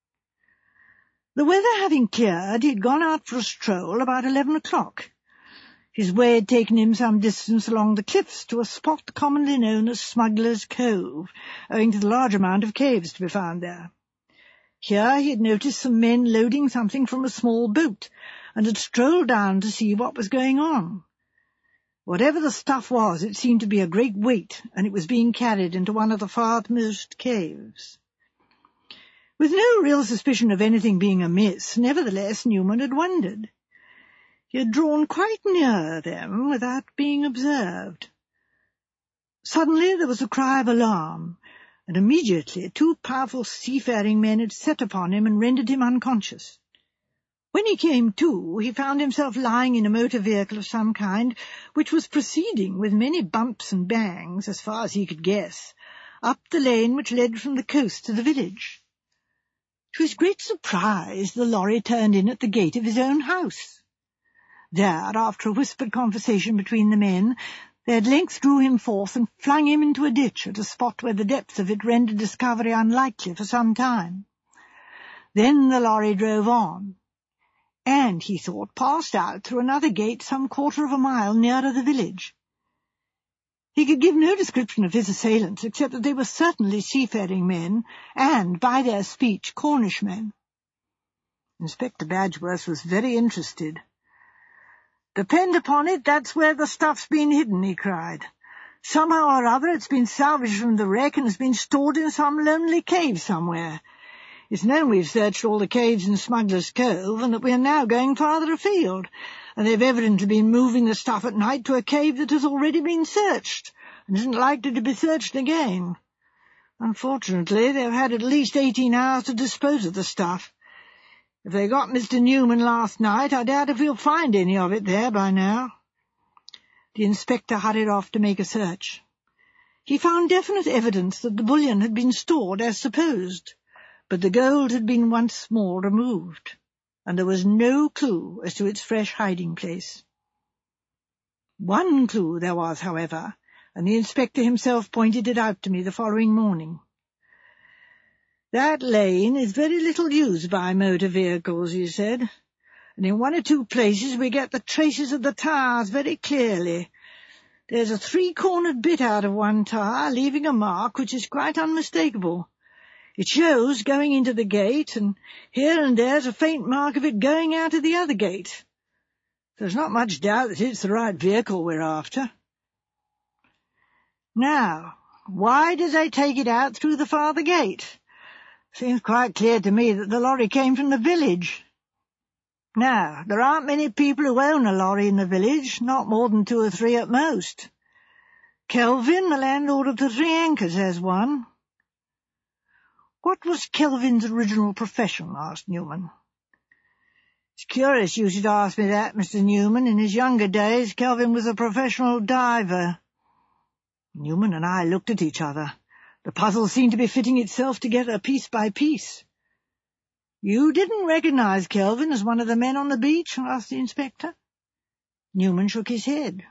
The weather having cleared, he had gone out for a stroll about 11 o'clock. His way had taken him some distance along the cliffs to a spot commonly known as Smuggler's Cove, owing to the large amount of caves to be found there. Here he had noticed some men loading something from a small boat, and had strolled down to see what was going on. Whatever the stuff was, it seemed to be a great weight, and it was being carried into one of the farthest caves. With no real suspicion of anything being amiss, nevertheless Newman had wondered. He had drawn quite near them without being observed. Suddenly there was a cry of alarm, and immediately 2 powerful seafaring men had set upon him and rendered him unconscious. When he came to, he found himself lying in a motor vehicle of some kind, which was proceeding with many bumps and bangs, as far as he could guess, up the lane which led from the coast to the village. To his great surprise, the lorry turned in at the gate of his own house. There, after a whispered conversation between the men, they at length drew him forth and flung him into a ditch at a spot where the depth of it rendered discovery unlikely for some time. Then the lorry drove on, and, he thought, passed out through another gate some 1/4 of a mile nearer the village. He could give no description of his assailants, except that they were certainly seafaring men, and, by their speech, Cornishmen. Inspector Badgeworth was very interested. "Depend upon it, that's where the stuff's been hidden," he cried. "Somehow or other it's been salvaged from the wreck and has been stored in some lonely cave somewhere. It's known we've searched all the caves in Smuggler's Cove, and that we are now going farther afield, and they've evidently been moving the stuff at night to a cave that has already been searched, and isn't likely to be searched again. Unfortunately, they've had at least 18 hours to dispose of the stuff. If they got Mr. Newman last night, I doubt if we'll find any of it there by now." The inspector hurried off to make a search. He found definite evidence that the bullion had been stored as supposed, but the gold had been once more removed, and there was no clue as to its fresh hiding place. One clue there was, however, and the inspector himself pointed it out to me the following morning. "That lane is very little used by motor vehicles," he said, "and in one or two places we get the traces of the tires very clearly. There's a three-cornered bit out of one tire, leaving a mark which is quite unmistakable. It shows going into the gate, and here and there's a faint mark of it going out of the other gate. There's not much doubt that it's the right vehicle we're after. Now, why did they take it out through the farther gate? Seems quite clear to me that the lorry came from the village. Now, there aren't many people who own a lorry in the village, not more than 2 or 3 at most. Kelvin, the landlord of the Three Anchors, has one." "What was Kelvin's original profession?" asked Newman. "It's curious you should ask me that, Mr. Newman. In his younger days, Kelvin was a professional diver." Newman and I looked at each other. The puzzle seemed to be fitting itself together piece by piece. "You didn't recognize Kelvin as one of the men on the beach?" asked the inspector. Newman shook his head.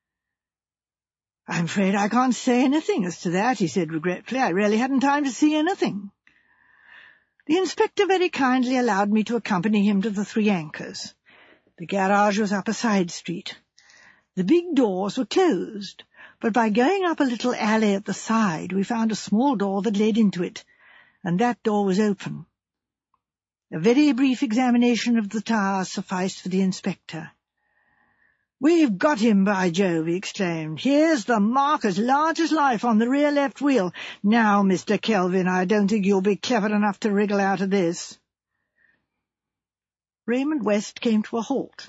"I'm afraid I can't say anything as to that," he said regretfully. "I really hadn't time to see anything." The inspector very kindly allowed me to accompany him to the Three Anchors. The garage was up a side street. The big doors were closed, but by going up a little alley at the side we found a small door that led into it, and that door was open. A very brief examination of the tires sufficed for the inspector. "We've got him, by Jove!" he exclaimed. "Here's the mark as large as life on the rear left wheel. Now, Mr. Kelvin, I don't think you'll be clever enough to wriggle out of this." Raymond West came to a halt.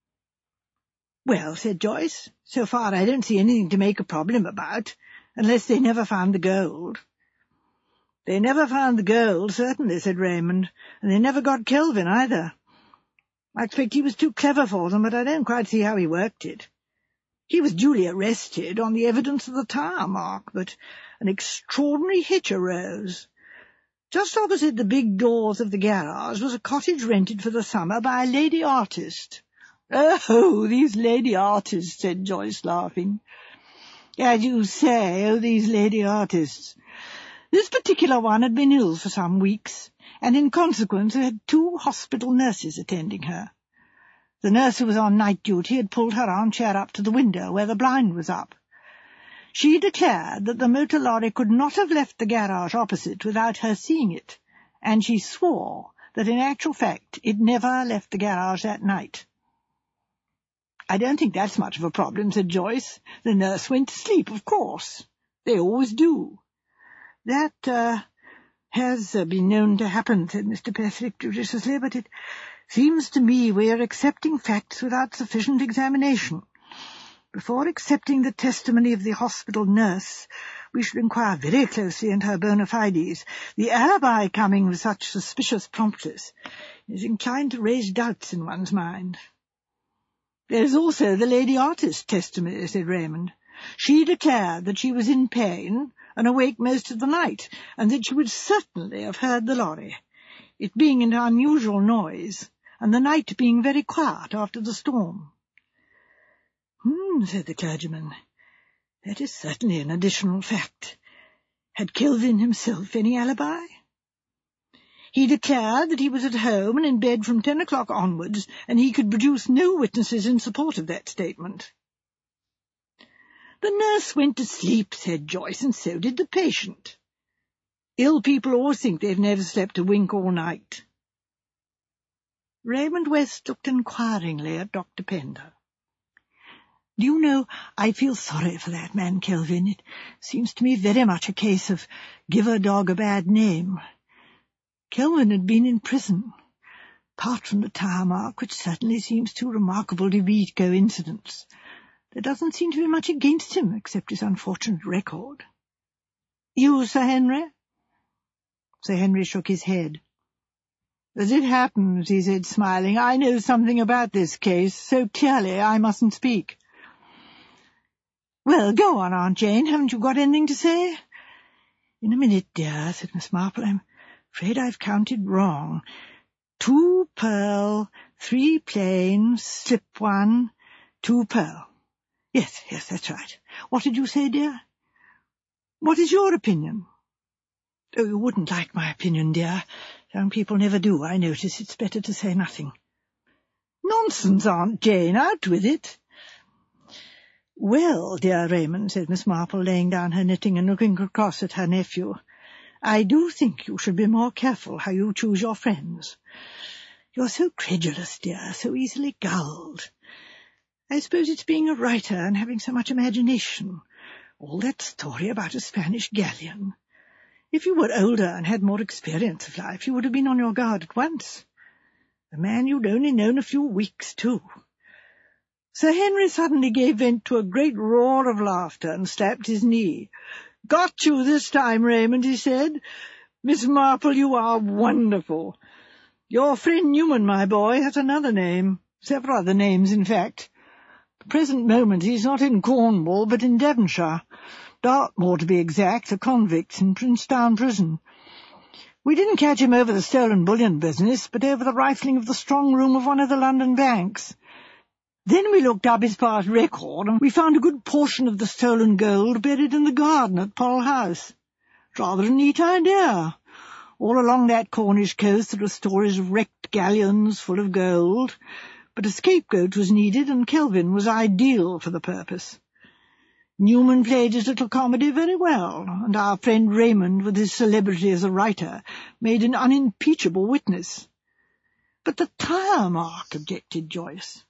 "Well," said Joyce, "so far I don't see anything to make a problem about, unless they never found the gold." "They never found the gold, certainly," said Raymond, "and they never got Kelvin either. I expect he was too clever for them, but I don't quite see how he worked it. He was duly arrested on the evidence of the tire mark, but an extraordinary hitch arose. Just opposite the big doors of the garage was a cottage rented for the summer by a lady artist." "Oh, these lady artists," said Joyce, laughing. "As you say, oh, these lady artists. This particular one had been ill for some weeks, and in consequence had 2 hospital nurses attending her. The nurse who was on night duty had pulled her armchair up to the window where the blind was up. She declared that the motor lorry could not have left the garage opposite without her seeing it, and she swore that in actual fact it never left the garage that night." "I don't think that's much of a problem," said Joyce. "The nurse went to sleep, of course. They always do." "That has been known to happen," said Mr. Peswick judiciously, "but it seems to me we are accepting facts without sufficient examination. Before accepting the testimony of the hospital nurse, we should inquire very closely into her bona fides. The alibi coming with such suspicious promptness is inclined to raise doubts in one's mind." "There is also the lady artist's testimony," said Raymond. "She declared that she was in pain and awake most of the night, and that she would certainly have heard the lorry, it being an unusual noise, and the night being very quiet after the storm." Said the clergyman. "That is certainly an additional fact. Had Kelvin himself any alibi?" "He declared that he was at home and in bed from 10 o'clock onwards, and he could produce no witnesses in support of that statement." "The nurse went to sleep," said Joyce, "and so did the patient. Ill people always think they've never slept a wink all night." Raymond West looked inquiringly at Dr. Pender. "Do you know, I feel sorry for that man Kelvin. It seems to me very much a case of give a dog a bad name. Kelvin had been in prison. Apart from the tire mark, which certainly seems too remarkable to be coincidence, there doesn't seem to be much against him except his unfortunate record." "You, Sir Henry?" Sir Henry shook his head. "As it happens," he said, smiling, "I know something about this case, so clearly I mustn't speak." "Well, go on, Aunt Jane. Haven't you got anything to say?" "In a minute, dear," said Miss Marple. "I'm afraid I've counted wrong. 2 pearl, 3 plain, slip 1, 2 pearl. Yes, that's right. What did you say, dear? What is your opinion?" "Oh, you wouldn't like my opinion, dear. Young people never do, I notice. It's better to say nothing." "Nonsense, Aunt Jane. Out with it." "Well, dear Raymond," said Miss Marple, laying down her knitting and looking across at her nephew, "I do think you should be more careful how you choose your friends. You're so credulous, dear, so easily gulled. I suppose it's being a writer and having so much imagination. All that story about a Spanish galleon. If you were older and had more experience of life, you would have been on your guard at once. A man you'd only known a few weeks, too." Sir Henry suddenly gave vent to a great roar of laughter and slapped his knee. "Got you this time, Raymond," he said. "Miss Marple, you are wonderful. Your friend Newman, my boy, has another name. Several other names, in fact. At the present moment he's not in Cornwall, but in Devonshire. Dartmoor, to be exact, a convict in Princetown Prison. We didn't catch him over the stolen bullion business, but over the rifling of the strong room of one of the London banks. Then we looked up his past record, and we found a good portion of the stolen gold buried in the garden at Poll House. Rather a neat idea. All along that Cornish coast there are stories of wrecked galleons full of gold, but a scapegoat was needed, and Kelvin was ideal for the purpose. Newman played his little comedy very well, and our friend Raymond, with his celebrity as a writer, made an unimpeachable witness." "But the tire mark," objected Joyce.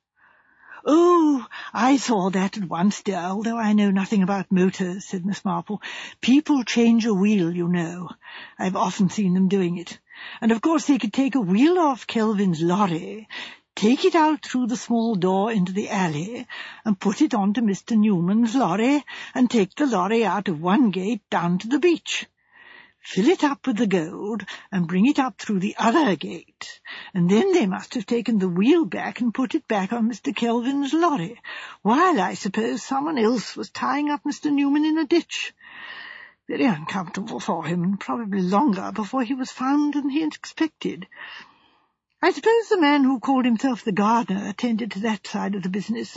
"Oh, I saw that at once, dear, although I know nothing about motors," said Miss Marple. "People change a wheel, you know. I've often seen them doing it. And of course they could take a wheel off Kelvin's lorry, take it out through the small door into the alley, and put it onto Mr. Newman's lorry, and take the lorry out of one gate down to the beach. Fill it up with the gold, and bring it up through the other gate, and then they must have taken the wheel back and put it back on Mr. Kelvin's lorry, while I suppose someone else was tying up Mr. Newman in a ditch. Very uncomfortable for him, and probably longer before he was found than he had expected. I suppose the man who called himself the gardener attended to that side of the business."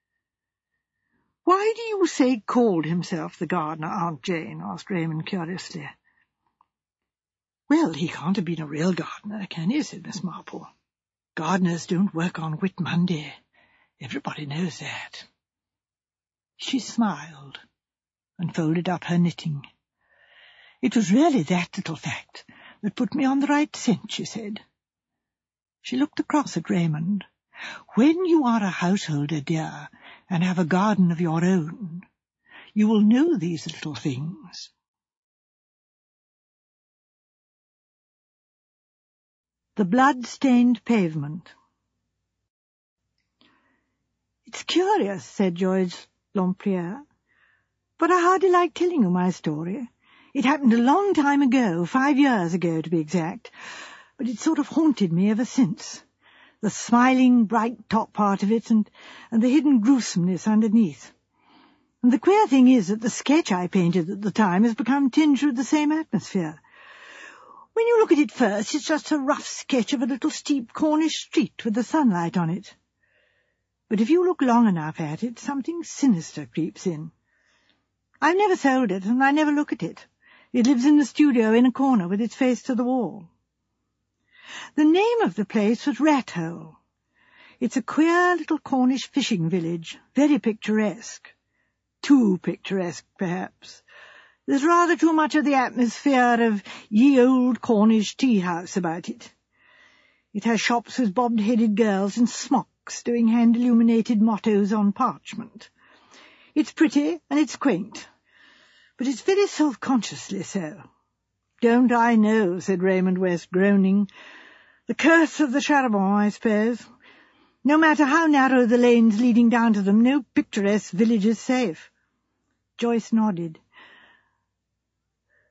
"Why do you say called himself the gardener, Aunt Jane?" asked Raymond curiously. "Well, he can't have been a real gardener, can he?" said Miss Marple. "Gardeners don't work on Whit Monday. Everybody knows that." She smiled and folded up her knitting. "It was really that little fact that put me on the right scent," she said. She looked across at Raymond. "When you are a householder, dear, and have a garden of your own, you will know these little things." The blood-stained pavement. "It's curious," said George Lempriere, "but I hardly like telling you my story. It happened a long time ago, 5 years ago to be exact, but it sort of haunted me ever since. The smiling, bright top part of it, and the hidden gruesomeness underneath. And the queer thing is that the sketch I painted at the time has become tinged with the same atmosphere. When you look at it first, it's just a rough sketch of a little steep Cornish street with the sunlight on it. But if you look long enough at it, something sinister creeps in. I've never sold it, and I never look at it. It lives in the studio in a corner with its face to the wall. The name of the place was Rat Hole. It's a queer little Cornish fishing village, very picturesque. Too picturesque, perhaps. There's rather too much of the atmosphere of ye old Cornish tea-house about it. It has shops with bobbed-headed girls in smocks doing hand-illuminated mottos on parchment. It's pretty and it's quaint, but it's very self-consciously so. "Don't I know," said Raymond West, groaning. "The curse of the Charbon, I suppose. No matter how narrow the lanes leading down to them, no picturesque village is safe." Joyce nodded.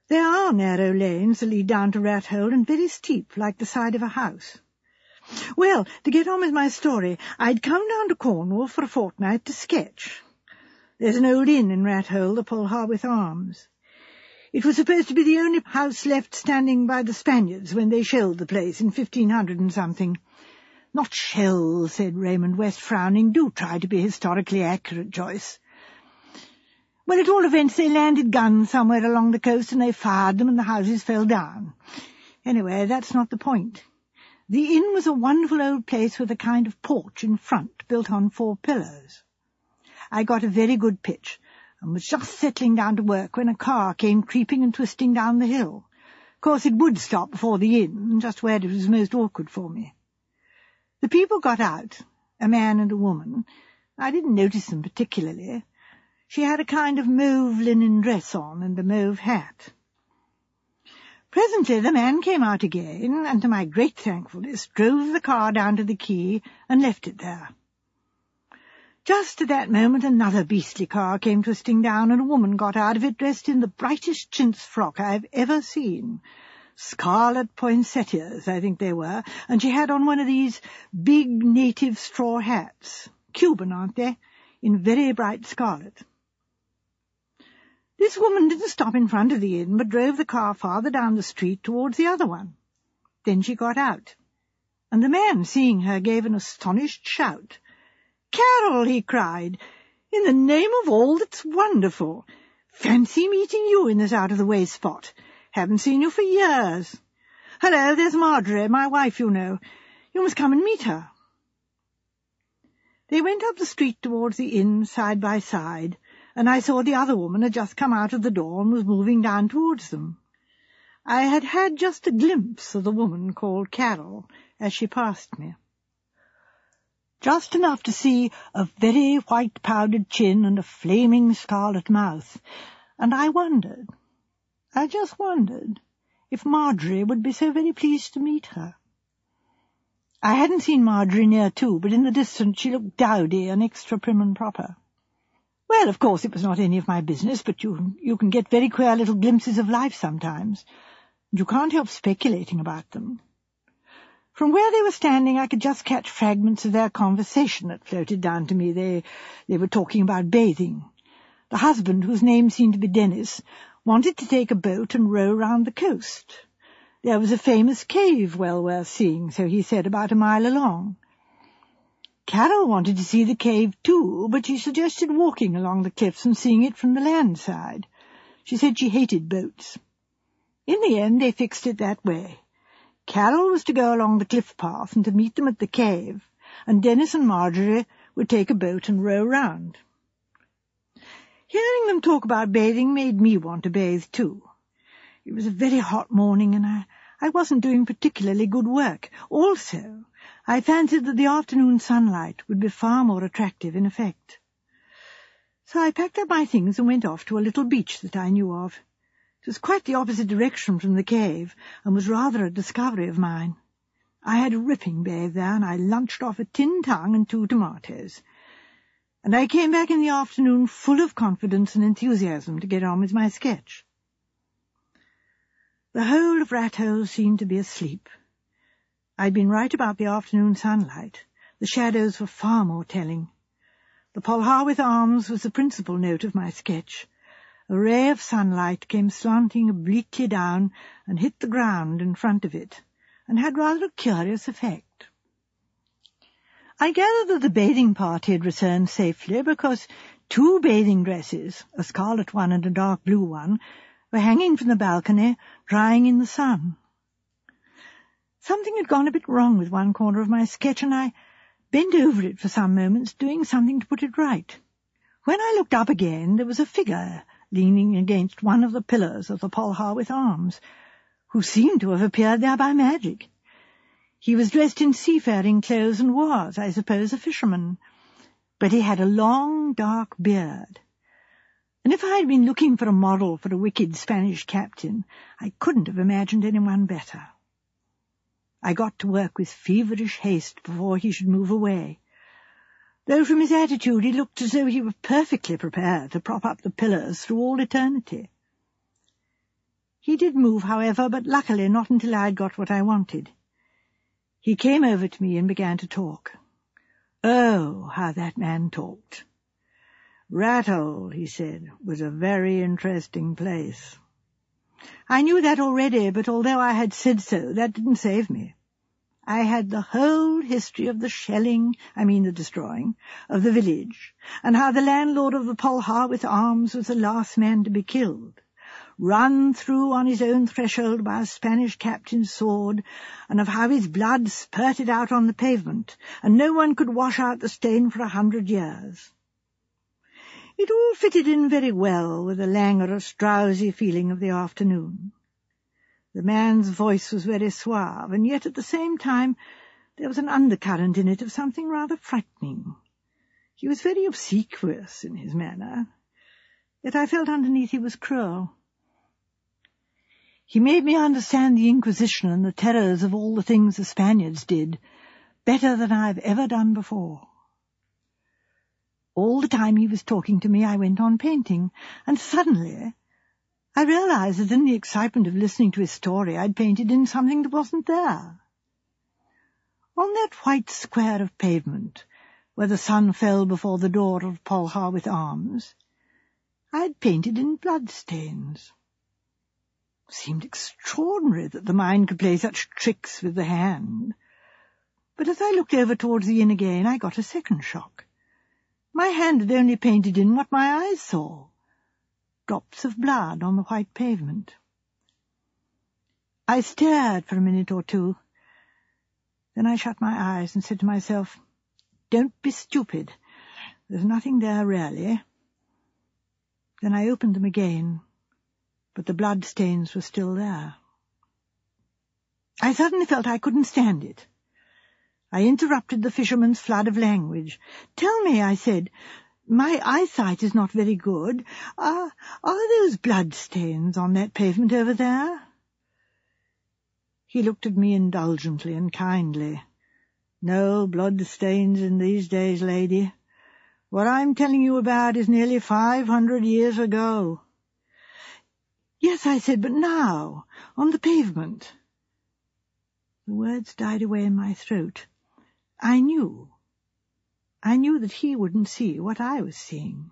There are narrow lanes that lead down to Rat Hole and very steep, like the side of a house. Well, to get on with my story, I'd come down to Cornwall for a fortnight to sketch. There's an old inn in Rat Hole, the Polharwyth Arms. It was supposed to be the only house left standing by the Spaniards when they shelled the place in 1500 and something. Not shell, said Raymond West, frowning. Do try to be historically accurate, Joyce. Well, at all events, they landed guns somewhere along the coast and they fired them and the houses fell down. Anyway, that's not the point. The inn was a wonderful old place with a kind of porch in front, built on 4 pillars. I got a very good pitch, and was just settling down to work when a car came creeping and twisting down the hill. Of course, it would stop before the inn, just where it was most awkward for me. The people got out, a man and a woman. I didn't notice them particularly. She had a kind of mauve linen dress on and a mauve hat. Presently the man came out again, and to my great thankfulness drove the car down to the quay and left it there. Just at that moment another beastly car came twisting down, and a woman got out of it dressed in the brightest chintz frock I've ever seen. Scarlet poinsettias, I think they were, and she had on one of these big native straw hats. Cuban, aren't they? In very bright scarlet. This woman didn't stop in front of the inn, but drove the car farther down the street towards the other one. Then she got out, and the man, seeing her, gave an astonished shout. "Carol!" he cried. "In the name of all that's wonderful! Fancy meeting you in this out-of-the-way spot. Haven't seen you for years. Hello, there's Marjorie, my wife, you know. You must come and meet her." They went up the street towards the inn side by side, and I saw the other woman had just come out of the door and was moving down towards them. I had had just a glimpse of the woman called Carol as she passed me. Just enough to see a very white powdered chin and a flaming scarlet mouth, and I just wondered, if Marjorie would be so very pleased to meet her. I hadn't seen Marjorie near to, but in the distance she looked dowdy and extra prim and proper. Well, of course, it was not any of my business, but you can get very queer little glimpses of life sometimes, and you can't help speculating about them. From where they were standing, I could just catch fragments of their conversation that floated down to me. They were talking about bathing. The husband, whose name seemed to be Dennis, wanted to take a boat and row round the coast. There was a famous cave well worth seeing, so he said, about a mile along. Carol wanted to see the cave too, but she suggested walking along the cliffs and seeing it from the land side. She said she hated boats. In the end, they fixed it that way. Carol was to go along the cliff path and to meet them at the cave, and Dennis and Marjorie would take a boat and row round. Hearing them talk about bathing made me want to bathe too. It was a very hot morning, and I wasn't doing particularly good work. Also, I fancied that the afternoon sunlight would be far more attractive in effect. So I packed up my things and went off to a little beach that I knew of. It was quite the opposite direction from the cave, and was rather a discovery of mine. I had a ripping bathe there, and I lunched off a tin tongue and 2 tomatoes. And I came back in the afternoon full of confidence and enthusiasm to get on with my sketch. The whole of Rat Hole seemed to be asleep. I'd been right about the afternoon sunlight. The shadows were far more telling. The Polharwyth Arms was the principal note of my sketch. A ray of sunlight came slanting obliquely down and hit the ground in front of it, and had rather a curious effect. I gathered that the bathing party had returned safely, because 2 bathing dresses, a scarlet one and a dark blue one, were hanging from the balcony, drying in the sun. Something had gone a bit wrong with one corner of my sketch, and I bent over it for some moments, doing something to put it right. When I looked up again, there was a figure leaning against one of the pillars of the Polharwyth Arms, who seemed to have appeared there by magic. He was dressed in seafaring clothes and was, I suppose, a fisherman, but he had a long, dark beard. And if I had been looking for a model for a wicked Spanish captain, I couldn't have imagined anyone better. I got to work with feverish haste before he should move away, though from his attitude he looked as though he were perfectly prepared to prop up the pillars through all eternity. He did move, however, but luckily not until I had got what I wanted. He came over to me and began to talk. Oh, how that man talked. Rathole, he said, was a very interesting place. I knew that already, but although I had said so, that didn't save me. I had the whole history of the shelling, the destroying, of the village, and how the landlord of the Polha with Arms was the last man to be killed, run through on his own threshold by a Spanish captain's sword, and of how his blood spurted out on the pavement, and no one could wash out the stain for 100 years. It all fitted in very well with the languorous, drowsy feeling of the afternoon. The man's voice was very suave, and yet at the same time there was an undercurrent in it of something rather frightening. He was very obsequious in his manner, yet I felt underneath he was cruel. He made me understand the Inquisition and the terrors of all the things the Spaniards did better than I have ever done before. All the time he was talking to me I went on painting, and suddenly I realized that in the excitement of listening to his story I'd painted in something that wasn't there. On that white square of pavement, where the sun fell before the door of Polha with Arms, I had painted in bloodstains. It seemed extraordinary that the mind could play such tricks with the hand. But as I looked over towards the inn again, I got a second shock. My hand had only painted in what my eyes saw, drops of blood on the white pavement. I stared for a minute or two. Then I shut my eyes and said to myself, "Don't be stupid. There's nothing there really." Then I opened them again, but the blood stains were still there. I suddenly felt I couldn't stand it. I interrupted the fisherman's flood of language. "Tell me," I said, "my eyesight is not very good. Are those blood stains on that pavement over there?" He looked at me indulgently and kindly. "No blood stains in these days, lady. What I'm telling you about is nearly 500 years ago." "Yes," I said, "but now, on the pavement." The words died away in my throat. I knew that he wouldn't see what I was seeing.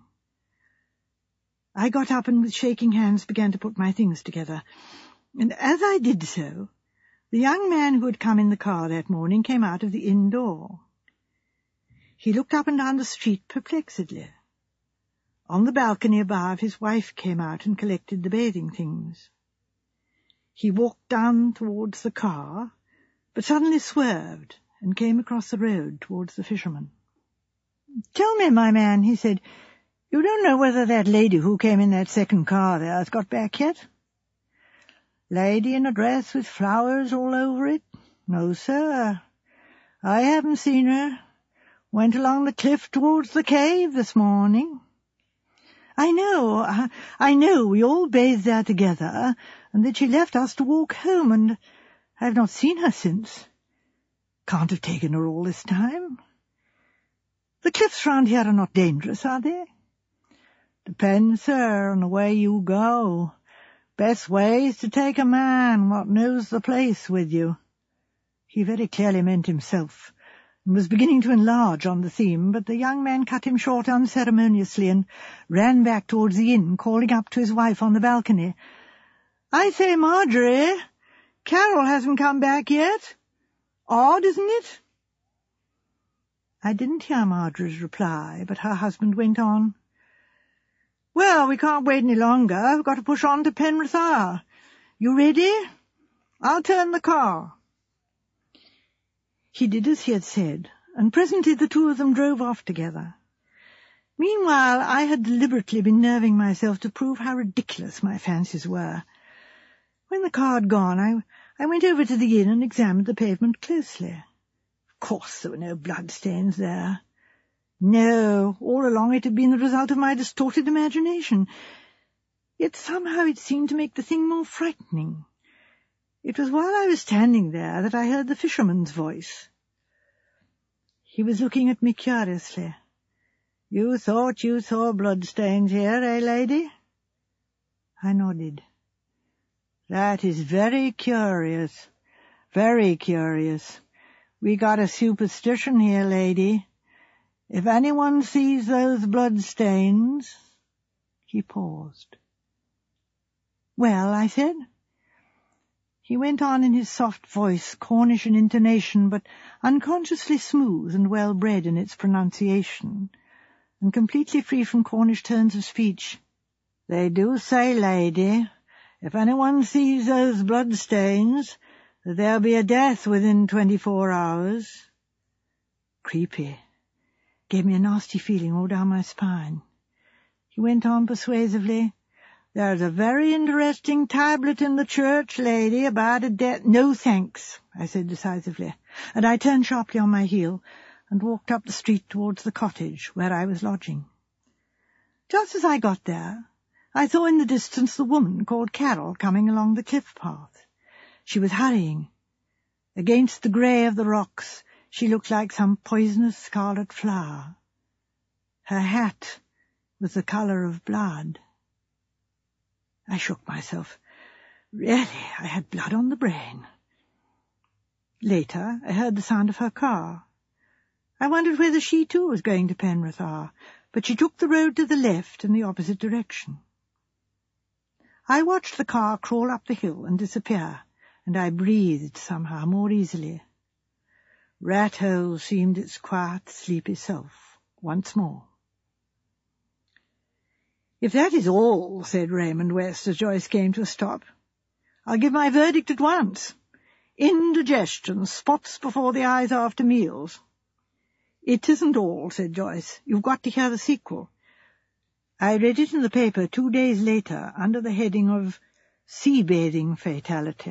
I got up and with shaking hands began to put my things together. And as I did so, the young man who had come in the car that morning came out of the inn door. He looked up and down the street perplexedly. On the balcony above, his wife came out and collected the bathing things. He walked down towards the car, but suddenly swerved and came across the road towards the fisherman. "Tell me, my man," he said, "you don't know whether that lady who came in that second car there has got back yet?" "Lady in a dress with flowers all over it? No, sir. I haven't seen her. Went along the cliff towards the cave this morning." I know, we all bathed there together, and that she left us to walk home, and I have not seen her since. Can't have taken her all this time. The cliffs round here are not dangerous, are they?" "Depends, sir, on the way you go. Best way is to take a man what knows the place with you." He very clearly meant himself, and was beginning to enlarge on the theme, but the young man cut him short unceremoniously and ran back towards the inn, calling up to his wife on the balcony, "I say, Marjorie, Carol hasn't come back yet. Odd, isn't it?" I didn't hear Marjorie's reply, but her husband went on, "Well, we can't wait any longer. We've got to push on to Penrith Hour. You ready? I'll turn the car." He did as he had said, and presently the two of them drove off together. Meanwhile, I had deliberately been nerving myself to prove how ridiculous my fancies were. When the car had gone, I went over to the inn and examined the pavement closely. Of course there were no bloodstains there. No, all along it had been the result of my distorted imagination. Yet somehow it seemed to make the thing more frightening. It was while I was standing there that I heard the fisherman's voice. He was looking at me curiously. "You thought you saw bloodstains here, eh, lady?" I nodded. That is very curious. Very curious. We got a superstition here, lady. If anyone sees those bloodstains—" He paused. "Well," I said. He went on in his soft voice, Cornish in intonation, but unconsciously smooth and well-bred in its pronunciation, and completely free from Cornish turns of speech. "They do say, lady, if anyone sees those bloodstains, that there'll be a death within 24 hours. Creepy. Gave me a nasty feeling all down my spine. He went on persuasively, "There's a very interesting tablet in the church, lady, about a death—" "No, thanks," I said decisively, and I turned sharply on my heel and walked up the street towards the cottage where I was lodging. Just as I got there, I saw in the distance the woman called Carol coming along the cliff path. She was hurrying. Against the grey of the rocks, she looked like some poisonous scarlet flower. Her hat was the colour of blood. I shook myself. Really, I had blood on the brain. Later, I heard the sound of her car. I wondered whether she too was going to Penrith R, but she took the road to the left in the opposite direction. I watched the car crawl up the hill and disappear, and I breathed somehow more easily. Rathole seemed its quiet, sleepy self once more. "If that is all," said Raymond West as Joyce came to a stop, "I'll give my verdict at once. Indigestion, spots before the eyes after meals." "It isn't all," said Joyce. "You've got to hear the sequel. I read it in the paper 2 days later under the heading of Sea-Bathing Fatality.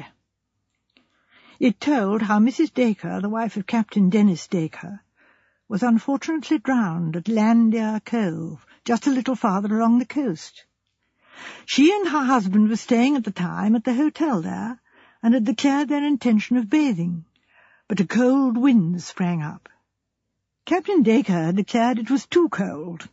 It told how Mrs. Dacre, the wife of Captain Dennis Dacre, was unfortunately drowned at Landier Cove, just a little farther along the coast. She and her husband were staying at the time at the hotel there, and had declared their intention of bathing, but a cold wind sprang up. Captain Dacre had declared it was too cold,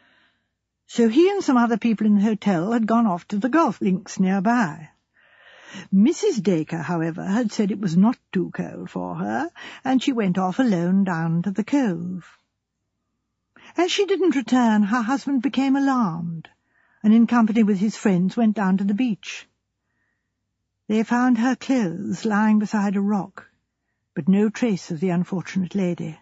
so he and some other people in the hotel had gone off to the golf links nearby. Mrs. Dacre, however, had said it was not too cold for her, and she went off alone down to the cove. As she didn't return, her husband became alarmed, and in company with his friends went down to the beach. They found her clothes lying beside a rock, but no trace of the unfortunate lady.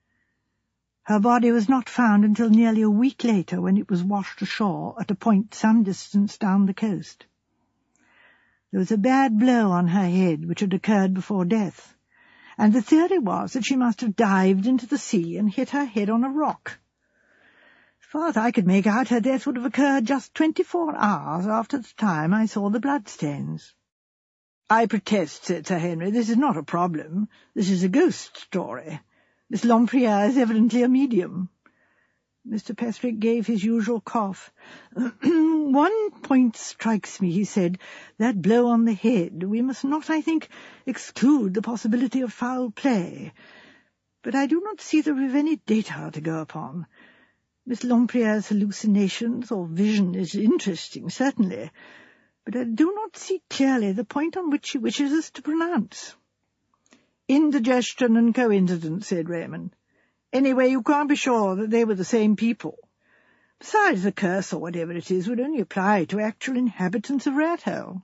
Her body was not found until nearly a week later, when it was washed ashore at a point some distance down the coast. There was a bad blow on her head which had occurred before death, and the theory was that she must have dived into the sea and hit her head on a rock. As far as I could make out, her death would have occurred just 24 hours after the time I saw the bloodstains. "I protest," said Sir Henry, "this is not a problem. This is a ghost story. Miss Lempriere is evidently a medium." Mr. Petherick gave his usual cough. "One point strikes me," he said, "that blow on the head. We must not, I think, exclude the possibility of foul play. But I do not see that we have any data to go upon. Miss Lempriere's hallucinations or vision is interesting, certainly, but I do not see clearly the point on which she wishes us to pronounce." "Indigestion and coincidence," said Raymond. "Anyway, you can't be sure that they were the same people. Besides, the curse, or whatever it is, would only apply to actual inhabitants of Rathole."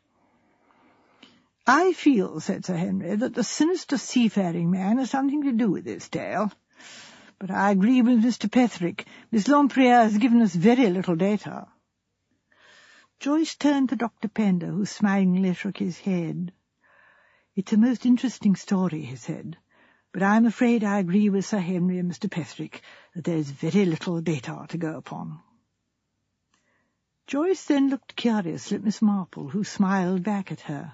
"I feel," said Sir Henry, "that the sinister seafaring man has something to do with this tale. But I agree with Mr. Petherick. Miss Lempriere has given us very little data." Joyce turned to Dr. Pender, who smilingly shook his head. "It's a most interesting story," he said, "but I'm afraid I agree with Sir Henry and Mr. Petherick that there is very little data to go upon." Joyce then looked curiously at Miss Marple, who smiled back at her.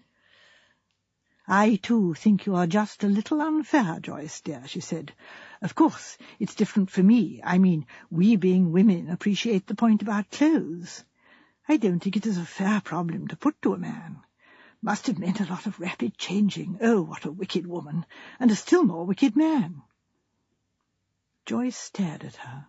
"I, too, think you are just a little unfair, Joyce, dear," she said. "Of course, it's different for me. I mean, we being women appreciate the point about clothes. I don't think it is a fair problem to put to a man. Must have meant a lot of rapid changing. Oh, what a wicked woman, and a still more wicked man." Joyce stared at her.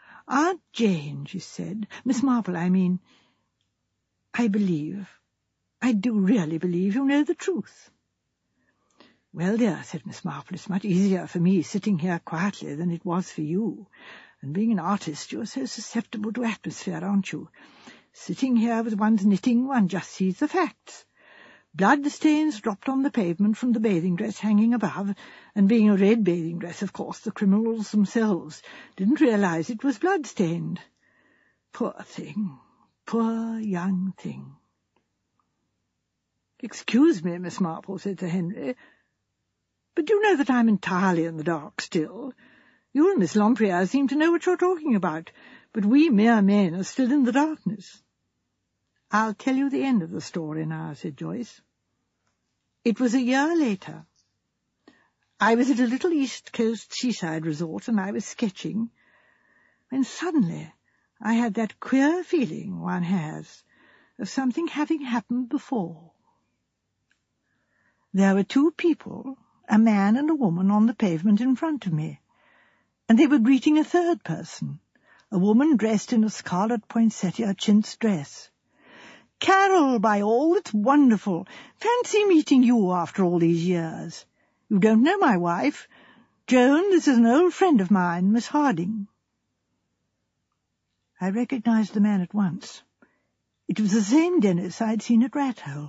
"Aunt Jane," she said, "Miss Marple, I mean, I believe I do really believe you know the truth." "Well, dear," said Miss Marple, "it's much easier for me sitting here quietly than it was for you. And being an artist, you're so susceptible to atmosphere, aren't you? Sitting here with one's knitting, one just sees the facts. Blood stains dropped on the pavement from the bathing dress hanging above, and being a red bathing dress, of course, the criminals themselves didn't realize it was blood-stained. Poor thing, poor young thing." "Excuse me, Miss Marple," said Sir Henry, "but do you know that I'm entirely in the dark still? You and Miss Lempriere seem to know what you're talking about, but we mere men are still in the darkness." "I'll tell you the end of the story now," said Joyce. "It was a year later. I was at a little East Coast seaside resort, and I was sketching, when suddenly I had that queer feeling one has of something having happened before. There were two people, a man and a woman, on the pavement in front of me, and they were greeting a third person, a woman dressed in a scarlet poinsettia chintz dress. 'Carol, by all that's wonderful! Fancy meeting you after all these years. You don't know my wife. Joan, this is an old friend of mine, Miss Harding.' I recognized the man at once. It was the same Dennis I'd seen at Rathole.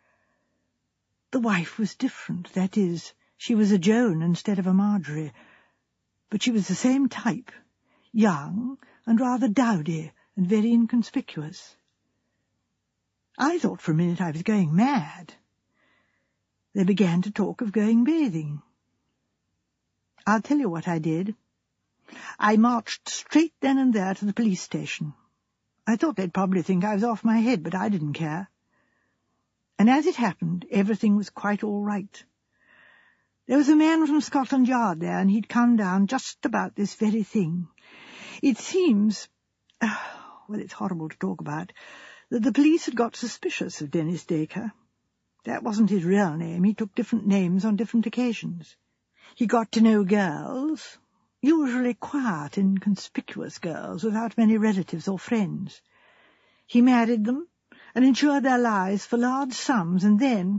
The wife was different, that is, she was a Joan instead of a Marjorie, but she was the same type, young and rather dowdy and very inconspicuous. I thought for a minute I was going mad. They began to talk of going bathing. I'll tell you what I did. I marched straight then and there to the police station. I thought they'd probably think I was off my head, but I didn't care. And as it happened, everything was quite all right. There was a man from Scotland Yard there, and he'd come down just about this very thing. It seems, well, it's horrible to talk about, that the police had got suspicious of Dennis Dacre. That wasn't his real name. He took different names on different occasions. He got to know girls, usually quiet, inconspicuous girls, without many relatives or friends. He married them and insured their lives for large sums, and then...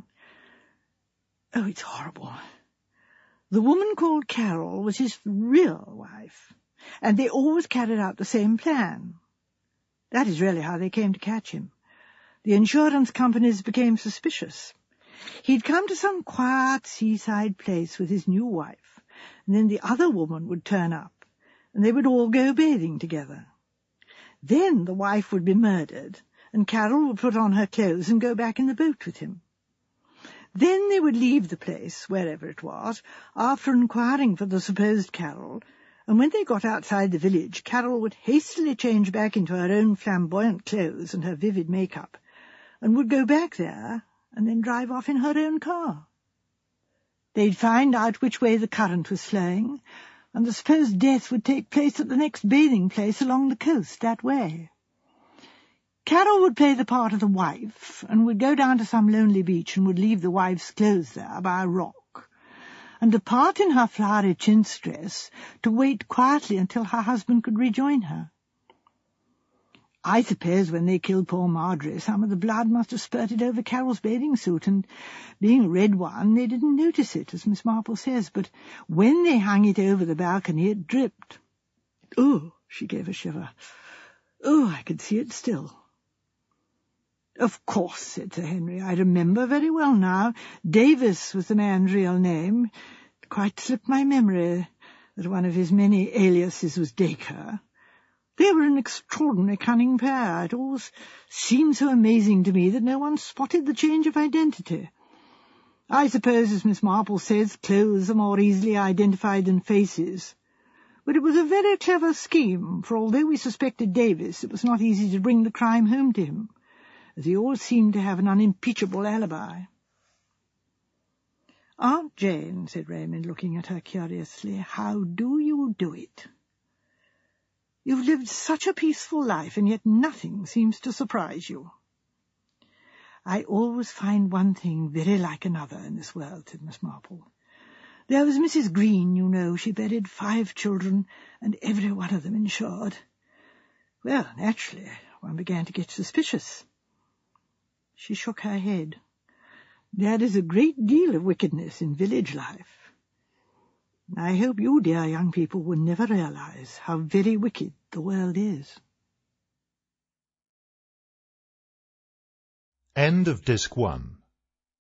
Oh, it's horrible. The woman called Carol was his real wife, and they always carried out the same plan. That is really how they came to catch him. The insurance companies became suspicious. He'd come to some quiet seaside place with his new wife, and then the other woman would turn up, and they would all go bathing together. Then the wife would be murdered, and Carol would put on her clothes and go back in the boat with him. Then they would leave the place, wherever it was, after inquiring for the supposed Carol, and when they got outside the village, Carol would hastily change back into her own flamboyant clothes and her vivid makeup, and would go back there and then drive off in her own car. They'd find out which way the current was flowing, and the supposed death would take place at the next bathing place along the coast that way. Carol would play the part of the wife, and would go down to some lonely beach and would leave the wife's clothes there by a rock, and depart in her flowery chintz dress to wait quietly until her husband could rejoin her. I suppose when they killed poor Marjorie, some of the blood must have spurted over Carol's bathing suit, and being a red one, they didn't notice it, as Miss Marple says, but when they hung it over the balcony, it dripped. Oh, she gave a shiver. Oh, I could see it still. Of course, said Sir Henry, I remember very well now. Davis was the man's real name. It quite slipped my memory that one of his many aliases was Dacre. They were an extraordinary cunning pair. It always seemed so amazing to me that no one spotted the change of identity. I suppose, as Miss Marple says, clothes are more easily identified than faces. But it was a very clever scheme, for although we suspected Davis, it was not easy to bring the crime home to him, as he always seemed to have an unimpeachable alibi. Aunt Jane, said Raymond, looking at her curiously, how do you do it? You've lived such a peaceful life, and yet nothing seems to surprise you. I always find one thing very like another in this world, said Miss Marple. There was Mrs. Green, you know. She buried 5 children, and every one of them insured. Well, naturally, one began to get suspicious. She shook her head. There is a great deal of wickedness in village life. I hope you, dear young people, will never realize how very wicked the world is. End of Disc 1.